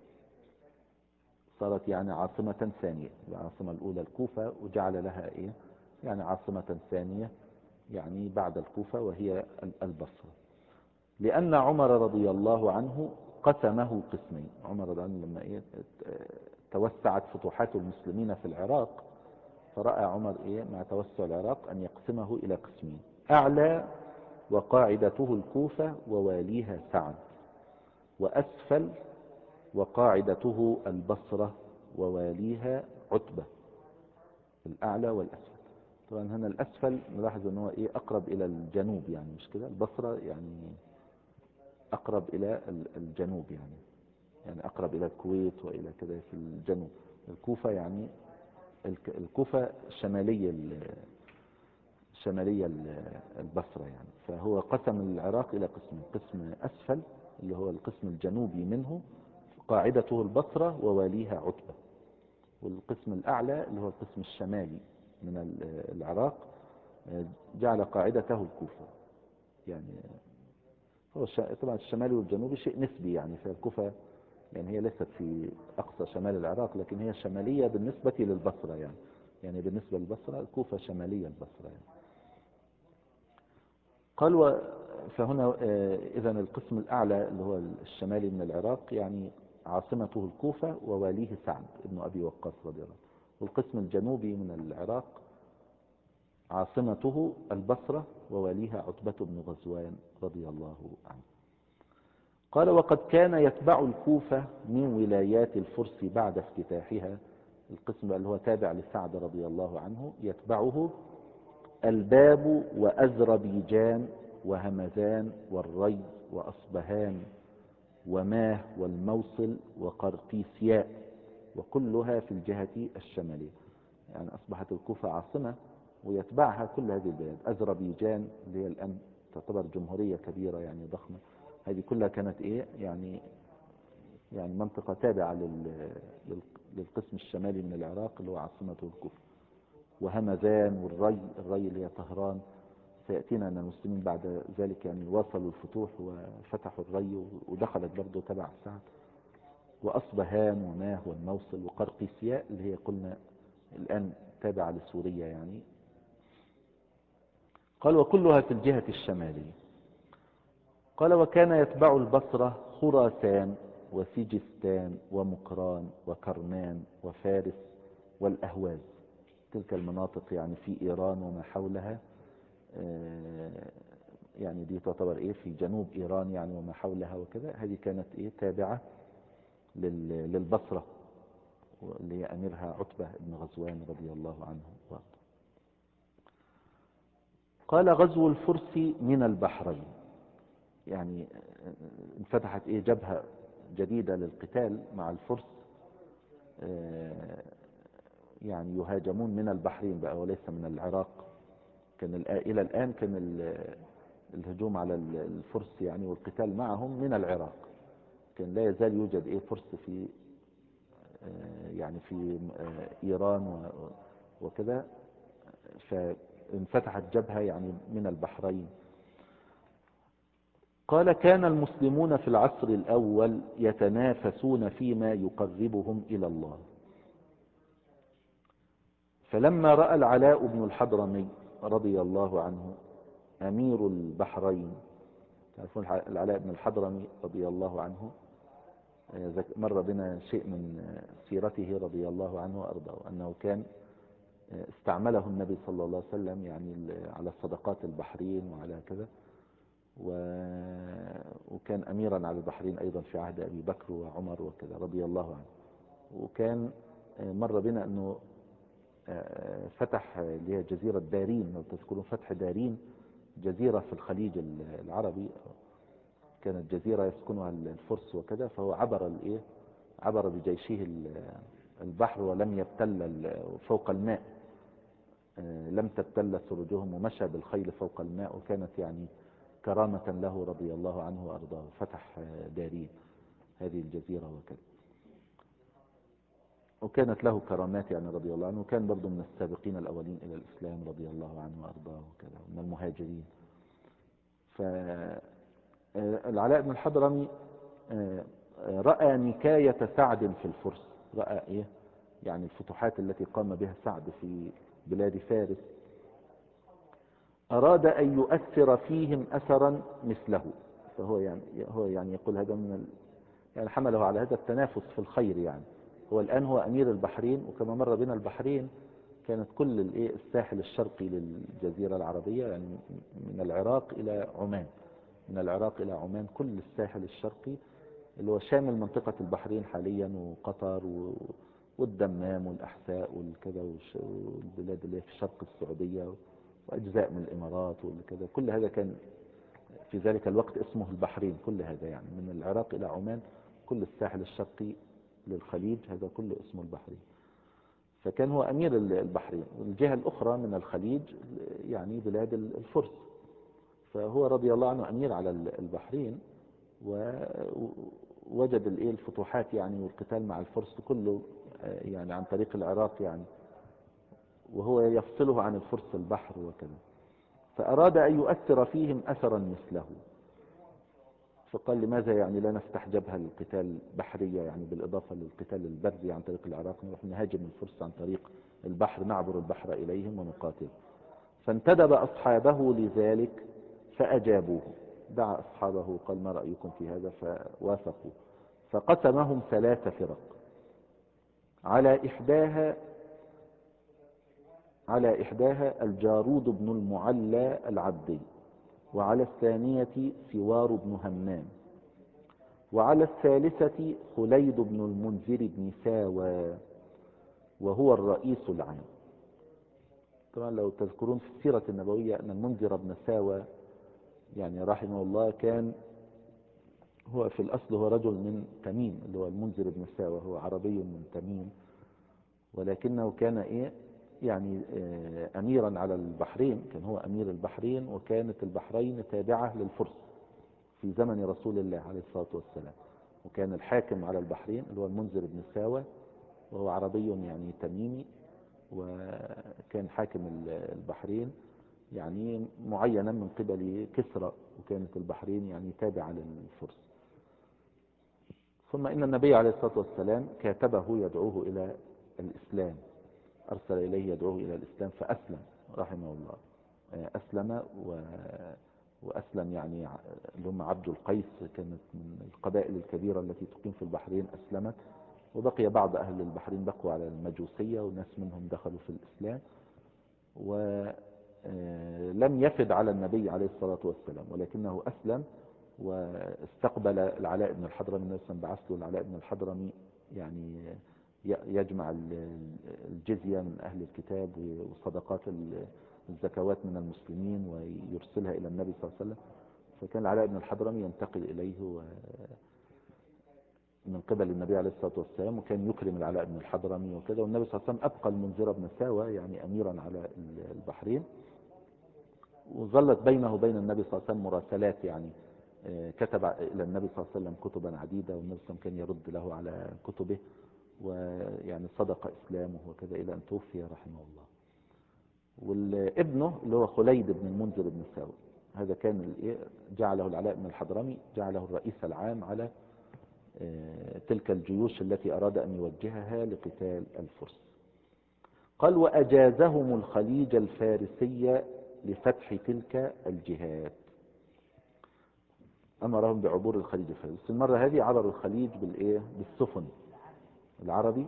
صارت يعني عاصمة ثانية. العاصمة الأولى الكوفة وجعل لها يعني عاصمة ثانية يعني بعد الكوفة وهي البصرة، لأن عمر رضي الله عنه قسمه قسمين. عمر رضي الله عنه لما توسعت فتوحات المسلمين في العراق فرأى عمر مع توسع العراق أن يقسمه إلى قسمين: أعلى وقاعدته الكوفة وواليها سعد، وأسفل وقاعدته البصرة وواليها عتبة. الأعلى والأسفل. طبعا هنا الأسفل نلاحظ أنه أقرب إلى الجنوب، يعني مش كده؟ البصرة يعني أقرب إلى الجنوب، يعني أقرب إلى الكويت وإلى كذا في الجنوب. الكوفة يعني الكوفة شمالية البصرة يعني. فهو قسم العراق إلى قسمين: قسم أسفل اللي هو القسم الجنوبي منه قاعدته البصرة وواليها عتبة، والقسم الأعلى اللي هو القسم الشمالي من العراق جعل قاعدته الكوفة. يعني هو طبعا الشمالي والجنوبي شيء نسبي يعني. فالكوفة يعني هي ليست في أقصى شمال العراق، لكن هي شمالية بالنسبة للبصرة يعني بالنسبة للبصرة الكوفة شمالية البصرة يعني. قال فهنا إذا القسم الأعلى اللي هو الشمالي من العراق يعني عاصمته الكوفة وواليه سعد ابن أبي وقاص رضي الله عنه. والقسم الجنوبي من العراق عاصمته البصرة وواليها عتبة بن غزوان رضي الله عنه. قال: وقد كان يتبع الكوفة من ولايات الفرس بعد افتتاحها، القسم اللي هو تابع لسعد رضي الله عنه، يتبعه الباب وأذربيجان وهمذان والري وأصبهان وماه والموصل وقرقيسياء، وكلها في الجهة الشمالية. يعني أصبحت الكوفة عاصمة ويتبعها كل هذه البلاد. أذربيجان اللي هي الآن تعتبر جمهورية كبيرة يعني ضخمة، هذه كلها كانت يعني منطقة تابعة للقسم الشمالي من العراق اللي هو عاصمته الكوفة. وهمذان الري اللي هي طهران. سيأتينا أن المسلمين بعد ذلك يعني واصلوا الفتوح وفتحوا الري ودخلت برضه تبع سعد. وأصبهان وماه والموصل وقرقيسياء اللي هي قلنا الآن تابعة لسوريا يعني. قال: وكلها في الجهة الشمالية. قال: وكان يتبع البصرة خراسان وسجستان ومقران وكرمان وفارس والأهواز. تلك المناطق يعني في إيران وما حولها، يعني دي تعتبر في جنوب إيران يعني وما حولها وكذا. هذه كانت تابعة للبصرة اللي هي أميرها عتبة بن غزوان رضي الله عنه وارضاه. قال: غزو الفرس من البحرين. يعني انفتحت جبهة جديدة للقتال مع الفرس، يعني يهاجمون من البحرين بقى وليس من العراق. كان إلى الآن كان الهجوم على الفرس يعني والقتال معهم من العراق. كان لا يزال يوجد فرس في يعني في إيران وكذا. فانفتحت جبهة يعني من البحرين. قال: كان المسلمون في العصر الأول يتنافسون فيما يقربهم إلى الله، فلما رأى العلاء بن الحضرمي رضي الله عنه أمير البحرين، تعرفون العلاء بن الحضرمي رضي الله عنه، مر بنا شيء من سيرته رضي الله عنه وأرضاه، أنه كان استعمله النبي صلى الله عليه وسلم يعني على صدقات البحرين وعلى كذا، وكان أميرا على البحرين أيضا في عهد أبي بكر وعمر وكذا رضي الله عنه. وكان مر بنا أنه فتح اللي هي جزيرة دارين، لو تذكرون فتح دارين، جزيرة في الخليج العربي، كانت جزيرة يسكنها الفرس وكذا. فهو عبر بجيشه البحر ولم يبتل فوق الماء، لم تبتل سرجهم، ومشى بالخيل فوق الماء. وكانت يعني كرامة له رضي الله عنه وأرضاه. فتح دارين هذه الجزيرة وكذا، وكانت له كرامات يعني رضي الله عنه. وكان برضو من السابقين الأولين إلى الإسلام رضي الله عنه وأرضاه وكذا، من المهاجرين. فالعلاء بن الحضرمي رأى نكاية سعد في الفرس، رأى يعني الفتوحات التي قام بها سعد في بلاد فارس، أراد أن يؤثر فيهم أثرا مثله. فهو يعني يقول هذا يعني حمله على هذا التنافس في الخير. يعني هو الآن هو أمير البحرين، وكما مر بنا البحرين كانت كل الساحل الشرقي للجزيرة العربية، يعني من العراق إلى عمان، من العراق إلى عمان كل الساحل الشرقي اللي هو شامل منطقة البحرين حاليا وقطر والدمام والأحساء والكذا والبلاد اللي هي في شرق السعودية وأجزاء من الإمارات والكذا، كل هذا كان في ذلك الوقت اسمه البحرين. كل هذا يعني من العراق إلى عمان كل الساحل الشرقي للخليج هذا كله اسمه البحرين. فكان هو أمير البحرين. والجهة الأخرى من الخليج يعني بلاد الفرس، فهو رضي الله عنه أمير على البحرين، ووجد الفتوحات يعني والقتال مع الفرس كله يعني عن طريق العراق يعني، وهو يفصله عن الفرس البحر وكذا، فأراد أن يؤثر فيهم أثرا مثله، فقال لماذا يعني لا نفتح جبهة للقتال بحرية يعني بالإضافة للقتال البري عن طريق العراق، نروح نهاجم الفرس عن طريق البحر، نعبر البحر إليهم ونقاتل. فانتدب أصحابه لذلك فأجابوه، دعا أصحابه قال ما رأيكم في هذا؟ فوافقوا، فقسمهم 3 فرق، على إحداها الجارود بن المعلى العبدي، وعلى الثانية سوار بن همام، وعلى الثالثة خليد بن المنذر بن ساوى وهو الرئيس العام. طبعا لو تذكرون في السيرة النبوية أن المنذر بن ساوى يعني رحمه الله كان هو في الأصل هو رجل من تميم، اللي هو المنذر بن ساوى هو عربي من تميم، ولكنه كان يعني أميرا على البحرين، كان هو أمير البحرين، وكانت البحرين تابعة للفرس في زمن رسول الله عليه الصلاة والسلام، وكان الحاكم على البحرين اللي هو المنذر بن ساوى، وهو عربي يعني تميمي، وكان حاكم البحرين يعني معينا من قبل كسرى، وكانت البحرين يعني تابعة للفرس. ثم إن النبي عليه الصلاة والسلام كاتبه يدعوه إلى الإسلام، أرسل إليه يدعوه إلى الإسلام فأسلم رحمه الله، أسلم وأسلم يعني اللي هم عبد القيس، كانت من القبائل الكبيرة التي تقيم في البحرين أسلمت، وبقي بعض أهل البحرين بقوا على المجوسية وناس منهم دخلوا في الإسلام، ولم يفد على النبي عليه الصلاة والسلام، ولكنه أسلم واستقبل العلاء بن الحضرمي. النبي صلى الله عليه وسلم بعث له العلاء بن الحضرمي يعني يجمع الجزية من أهل الكتاب وصدقات الزكوات من المسلمين ويرسلها إلى النبي صلى الله عليه وسلم. فكان العلاء بن الحضرمي ينتقل إليه من قبل النبي عليه الصلاة والسلام، وكان يكرم العلاء بن الحضرمي وكذا. والنبي صلى الله عليه وسلم أبقى المنذر بن ساوى يعني أميرا على البحرين، وظلت بينه وبين النبي صلى الله عليه وسلم مراسلات، يعني كتب إلى النبي صلى الله عليه وسلم كتبا عديدة، والنبي صلى الله عليه وسلم كان يرد له على كتبه، ويعني صدق إسلامه وكذا إلى أن توفي رحمه الله. وابنه اللي هو خليد بن المنذر بن ساوى هذا كان جعله العلاء بن الحضرمي جعله الرئيس العام على تلك الجيوش التي أراد أن يوجهها لقتال الفرس. قال وأجازهم الخليج الفارسي لفتح تلك الجهات، أمرهم بعبور الخليج الفارسي. المرة هذه عبروا الخليج بالسفن العربي.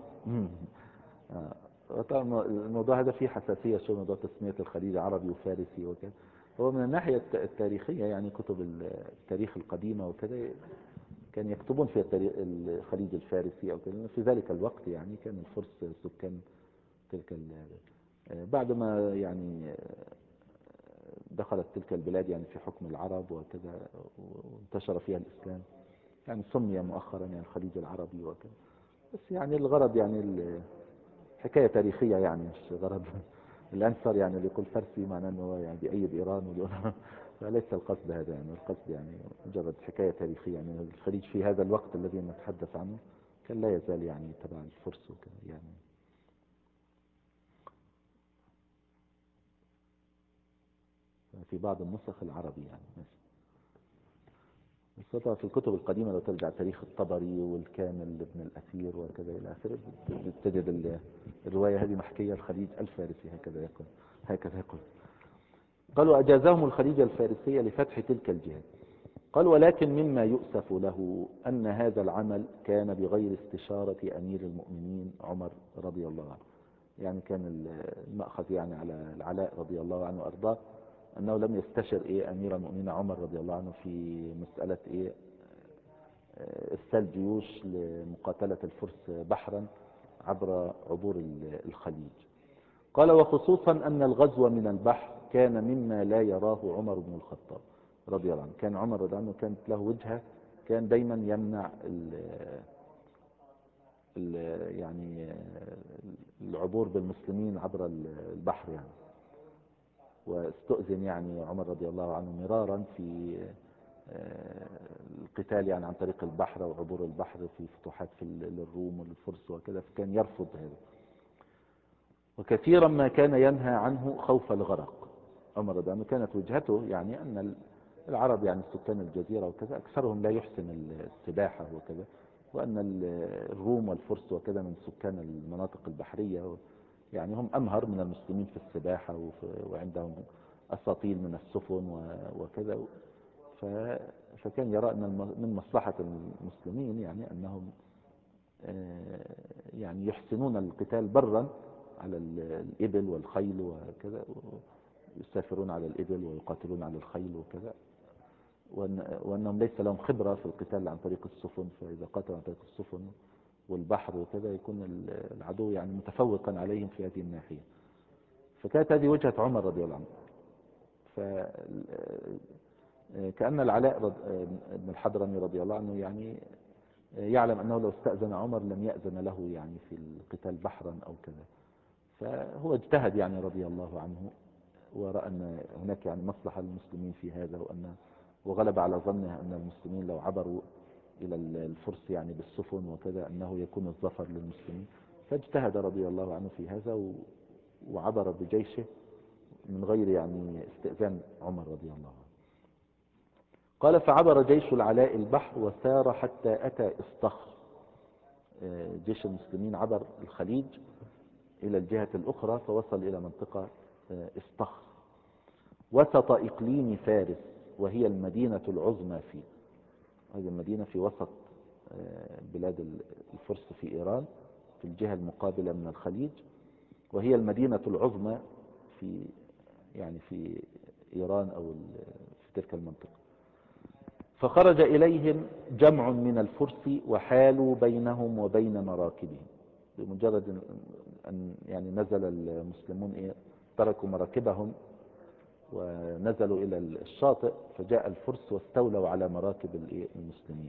طبعا الموضوع هذا فيه حساسية شو موضوع تسمية الخليج عربي وفارسي وكذا. هو من الناحية التاريخية يعني كتب التاريخ القديمة وكذا كان يكتبون في الخليج الفارسي أو كذا. في ذلك الوقت يعني كان الفرس سكان تلك بعد ما يعني دخلت تلك البلاد يعني في حكم العرب وكذا وانتشر فيها الإسلام، يعني سمي مؤخرا يعني الخليج العربي وكذا. بس يعني الغرض يعني حكاية تاريخية يعني مش غرض. الآن صار يعني اللي يقول فارسي معناه أنه يعني بيأيد إيران فليس القصد هذا، يعني القصد يعني مجرد حكاية تاريخية، يعني الخليج في هذا الوقت الذي نتحدث عنه كان لا يزال يعني تبع الفرس وكذا يعني. في بعض النسخ العربي يعني ماشي. طبعا في الكتب القديمة لو ترجع تاريخ الطبري والكامل لابن الأثير وكذا إلى آخره تجد الرواية هذه محكية الخليج الفارسي هكذا يقول. قالوا أجازهم الخليج الفارسي لفتح تلك الجهات. قال ولكن مما يؤسف له أن هذا العمل كان بغير استشارة أمير المؤمنين عمر رضي الله عنه. يعني كان المأخذ يعني على العلاء رضي الله عنه وأرضاه أنه لم يستشر أمير المؤمنين عمر رضي الله عنه في مسألة إرسال جيوش لمقاتلة الفرس بحرا عبر عبور الخليج. قال وخصوصا أن الغزو من البحر كان مما لا يراه عمر بن الخطاب رضي الله عنه. كان عمر رضي الله عنه كانت له وجهة، كان دايما يمنع يعني العبور بالمسلمين عبر البحر يعني. واستؤذن يعني عمر رضي الله عنه مرارا في القتال يعني عن طريق البحر وعبور البحر في فتوحات في للروم والفرس وكذا، فكان يرفض هذا. وكثيرا ما كان ينهى عنه خوف الغرق. عمر رضي الله عنه كانت وجهته يعني أن العرب يعني سكان الجزيرة وكذا أكثرهم لا يحسن السباحة وكذا، وأن الروم والفرس وكذا من سكان المناطق البحرية يعني هم أمهر من المسلمين في السباحة وعندهم أساطيل من السفن وكذا. فكان يرى أن من مصلحة المسلمين يعني أنهم يعني يحسنون القتال برا على الإبل والخيل وكذا، يسافرون على الإبل ويقاتلون على الخيل وكذا، وأنهم ليس لهم خبرة في القتال عن طريق السفن، فإذا قاتلوا عن طريق السفن والبحر وكذا يكون العدو يعني متفوقا عليهم في هذه الناحية. فكانت هذه وجهة عمر رضي الله عنه. فكأن العلاء بن الحضرمي رضي الله عنه يعني يعلم أنه لو استأذن عمر لم يأذن له يعني في القتال بحرا أو كذا، فهو اجتهد يعني رضي الله عنه، ورأى أن هناك يعني مصلحة للمسلمين في هذا، وغلب على ظنه أن المسلمين لو عبروا إلى الفرس يعني بالسفن وكذا أنه يكون الظفر للمسلمين، فاجتهد رضي الله عنه في هذا وعبر بجيشه من غير يعني استئذان عمر رضي الله عنه. قال فعبر جيش العلاء البحر وسار حتى أتى إسطخر. جيش المسلمين عبر الخليج إلى الجهة الأخرى فوصل إلى منطقة إسطخر وسط إقليم فارس، وهي المدينة العظمى فيه. هذه المدينة في وسط بلاد الفرس في إيران في الجهة المقابلة من الخليج، وهي المدينة العظمى في يعني في إيران أو في تلك المنطقة. فخرج إليهم جمع من الفرس وحالوا بينهم وبين مراكبهم. بمجرد أن يعني نزل المسلمون تركوا مراكبهم ونزلوا إلى الشاطئ، فجاء الفرس واستولوا على مراكب المسلمين.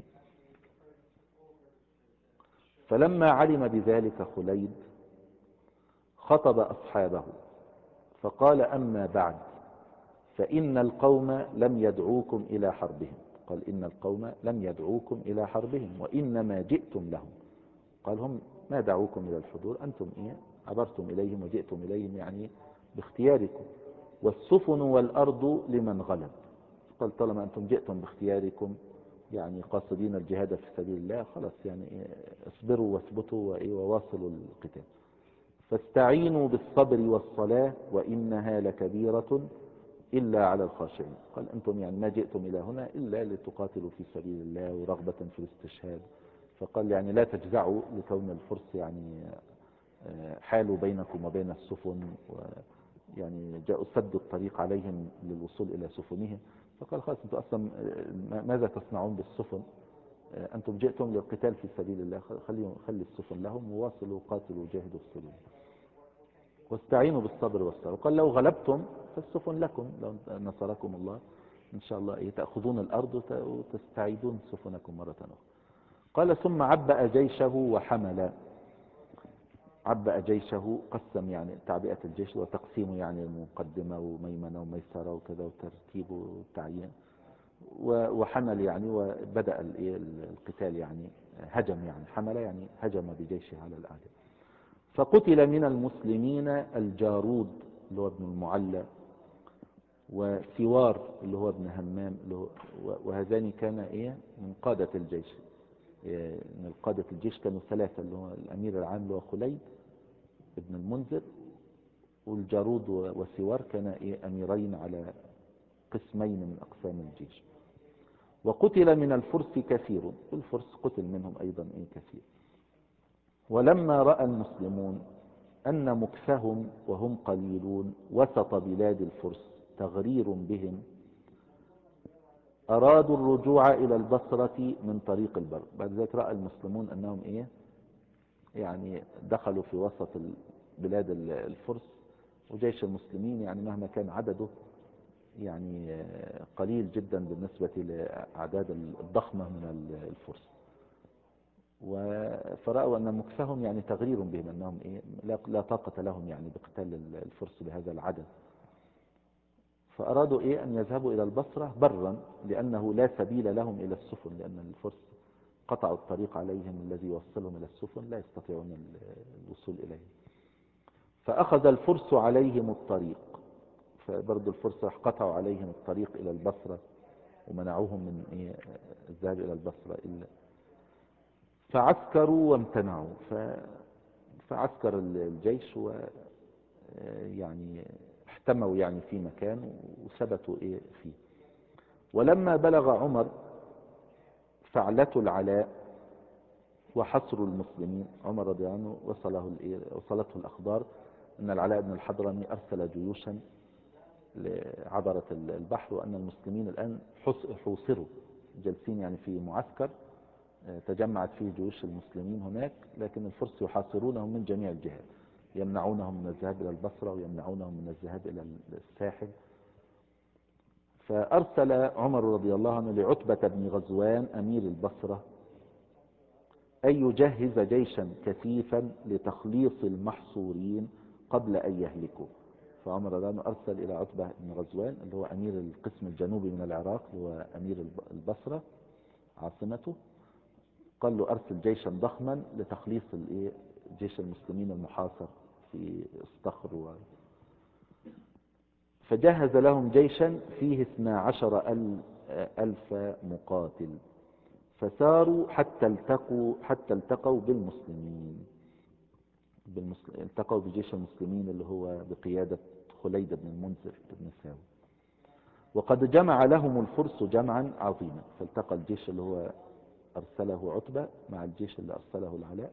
فلما علم بذلك خليد خطب أصحابه فقال أما بعد فإن القوم لم يدعوكم إلى حربهم. قال إن القوم لم يدعوكم إلى حربهم وإنما جئتم لهم. قال هم ما دعوكم إلى الحضور، أنتم عبرتم إليهم وجئتم إليهم يعني باختياركم، والسفن والأرض لمن غلب. قال طالما أنتم جئتم باختياركم يعني قاصدين الجهاد في سبيل الله، خلاص يعني اصبروا واثبتوا وواصلوا القتال. فاستعينوا بالصبر والصلاة وإنها لكبيرة إلا على الخاشعين. قال أنتم يعني ما جئتم إلى هنا إلا لتقاتلوا في سبيل الله ورغبة في الاستشهاد. فقال يعني لا تجزعوا لكون الفرس يعني حالوا بينكم وبين السفن، ويعني جاءوا سدوا الطريق عليهم للوصول إلى سفنهم. فقال خلاص أنتم أصلا ماذا تصنعون بالسفن؟ أنتم جئتم للقتال في سبيل الله، خلي السفن لهم وواصلوا قاتلوا وجاهدوا في سبيل الله. واستعينوا بالصبر والصلاة. وقال لو غلبتم فالسفن لكم، لو نصركم الله إن شاء الله تأخذون الأرض وتستعيدون سفنكم مرة أخرى. قال ثم عبأ جيشه وحمل. عبأ جيشه قسم يعني تعبئة الجيش وتقسيمه يعني المقدمة وميمنة وميسرة وكذا وترتيب وتعيين، وحمل يعني وبدأ القتال يعني هجم يعني حمل يعني هجم بجيشه على الأعداء. فقتل من المسلمين الجارود اللي هو ابن المعلى وسوار اللي هو ابن همام وهذان كان من قادة الجيش. من قادة الجيش كانوا ثلاثة اللي هو الأمير العام اللي هو خليد ابن المنذر، والجارود وسوار كان أميرين على قسمين من أقسام الجيش. وقتل من الفرس كثير، الفرس قتل منهم أيضا كثير. ولما رأى المسلمون أن مكثهم وهم قليلون وسط بلاد الفرس تغرير بهم، أرادوا الرجوع إلى البصرة من طريق البر. بعد ذلك رأى المسلمون أنهم يعني دخلوا في وسط بلاد الفرس، وجيش المسلمين يعني مهما كان عدده يعني قليل جدا بالنسبة لأعداد الضخمة من الفرس. فرأوا أن مكثهم يعني تغرير بهم، أنهم لا طاقة لهم يعني بقتال الفرس بهذا العدد. فأرادوا أن يذهبوا إلى البصرة برا، لأنه لا سبيل لهم إلى السفن، لأن الفرس قطعوا الطريق عليهم الذي يوصلهم إلى السفن، لا يستطيعون الوصول إليه. فأخذ الفرس عليهم الطريق، فبرضو الفرس قطعوا عليهم الطريق إلى البصرة ومنعوهم من الذهاب إلى البصرة فعسكروا وامتنعوا. فعسكر الجيش يعني احتموا يعني في مكان وثبتوا فيه. ولما بلغ عمر فعلة العلاء وحصر المسلمين، عمر رضي الله عنه وصلته الأخبار أن العلاء بن الحضرمي أرسل جيوشا عبرت البحر، وأن المسلمين الآن حوصروا جالسين يعني في معسكر تجمعت فيه جيوش المسلمين هناك، لكن الفرس يحاصرونهم من جميع الجهات، يمنعونهم من الذهاب إلى البصرة ويمنعونهم من الذهاب إلى الساحل. فأرسل عمر رضي الله عنه لعتبة بن غزوان أمير البصرة أن يجهز جيشا كثيفا لتخليص المحصورين قبل أن يهلكوا. فعمر رضي الله عنه أرسل إلى عتبة بن غزوان اللي هو أمير القسم الجنوبي من العراق، اللي هو أمير البصرة عاصمته، قال له أرسل جيشا ضخما لتخليص جيش المسلمين المحاصر في الصخر. فجهز لهم جيشا فيه 12,000 مقاتل، فساروا حتى التقوا بالمسلمين، التقوا بجيش المسلمين اللي هو بقيادة خليد بن المنذر بن ساوي، وقد جمع لهم الفرس جمعا عظيما. فالتقى الجيش اللي هو أرسله عتبة مع الجيش اللي أرسله العلاء،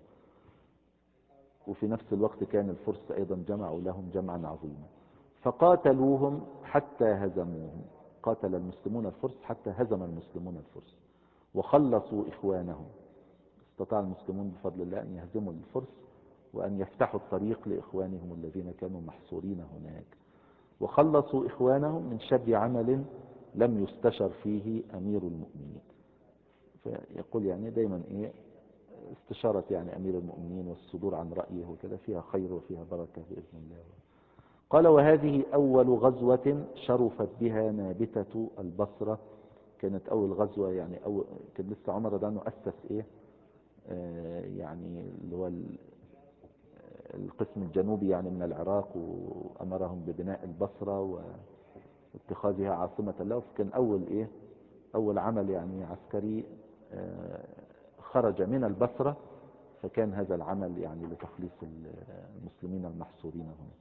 وفي نفس الوقت كان الفرس أيضا جمعوا لهم جمعا عظيما، فقاتلوهم حتى هزموهم. قاتل المسلمون الفرس حتى هزم المسلمون الفرس وخلصوا إخوانهم. استطاع المسلمون بفضل الله أن يهزموا الفرس وأن يفتحوا الطريق لإخوانهم الذين كانوا محصورين هناك، وخلصوا إخوانهم من شر عمل لم يستشر فيه أمير المؤمنين. فيقول يعني دايما استشارة يعني أمير المؤمنين والصدور عن رأيه وكذا فيها خير وفيها بركة بإذن الله. قال وهذه أول غزوة شرفت بها نابتة البصرة. كانت أول غزوة يعني كان لسه عمر رضي الله عنه أسس يعني اللي هو القسم الجنوبي يعني من العراق، وأمرهم ببناء البصرة واتخاذها عاصمة له. فكان أول عمل يعني عسكري خرج من البصرة، فكان هذا العمل يعني لتخليص المسلمين المحصورين هنا.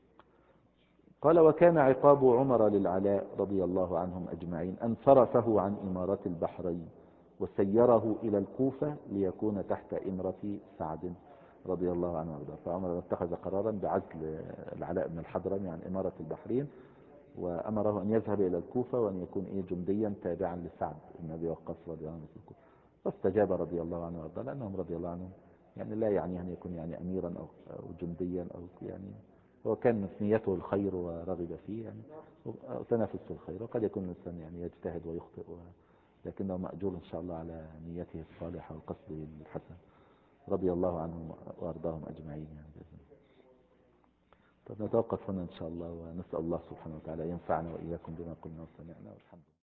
قال وكان عقاب عمر للعلاء رضي الله عنهم أجمعين أن صرفه عن إمارة البحرين وسيره إلى الكوفة ليكون تحت إمرة سعد رضي الله عنه وارضاه. فعمر اتخذ قرارا بعزل العلاء بن الحضرمي عن إمارة البحرين، وأمره أن يذهب إلى الكوفة وأن يكون جنديا تابعا لسعد بن أبي وقاص رضي الله عنه في الكوفة. فاستجاب رضي الله عنه وارضاه، لأنهم رضي الله عنهم يعني لا يعني أن يكون يعني أميرا أو جنديا أو يعني هو كان نيته الخير ورغب فيه يعني وتنافس في الخير. وقد يكون الإنسان يعني يجتهد ويخطئ لكنه مأجور إن شاء الله على نيته الصالحة وقصده الحسن رضي الله عنهم وأرضاهم أجمعين يعني بإذن الله. طب نتوقف هنا إن شاء الله، ونسأل الله سبحانه وتعالى ينفعنا وإياكم بما قلنا وسمعنا، والحمد لله.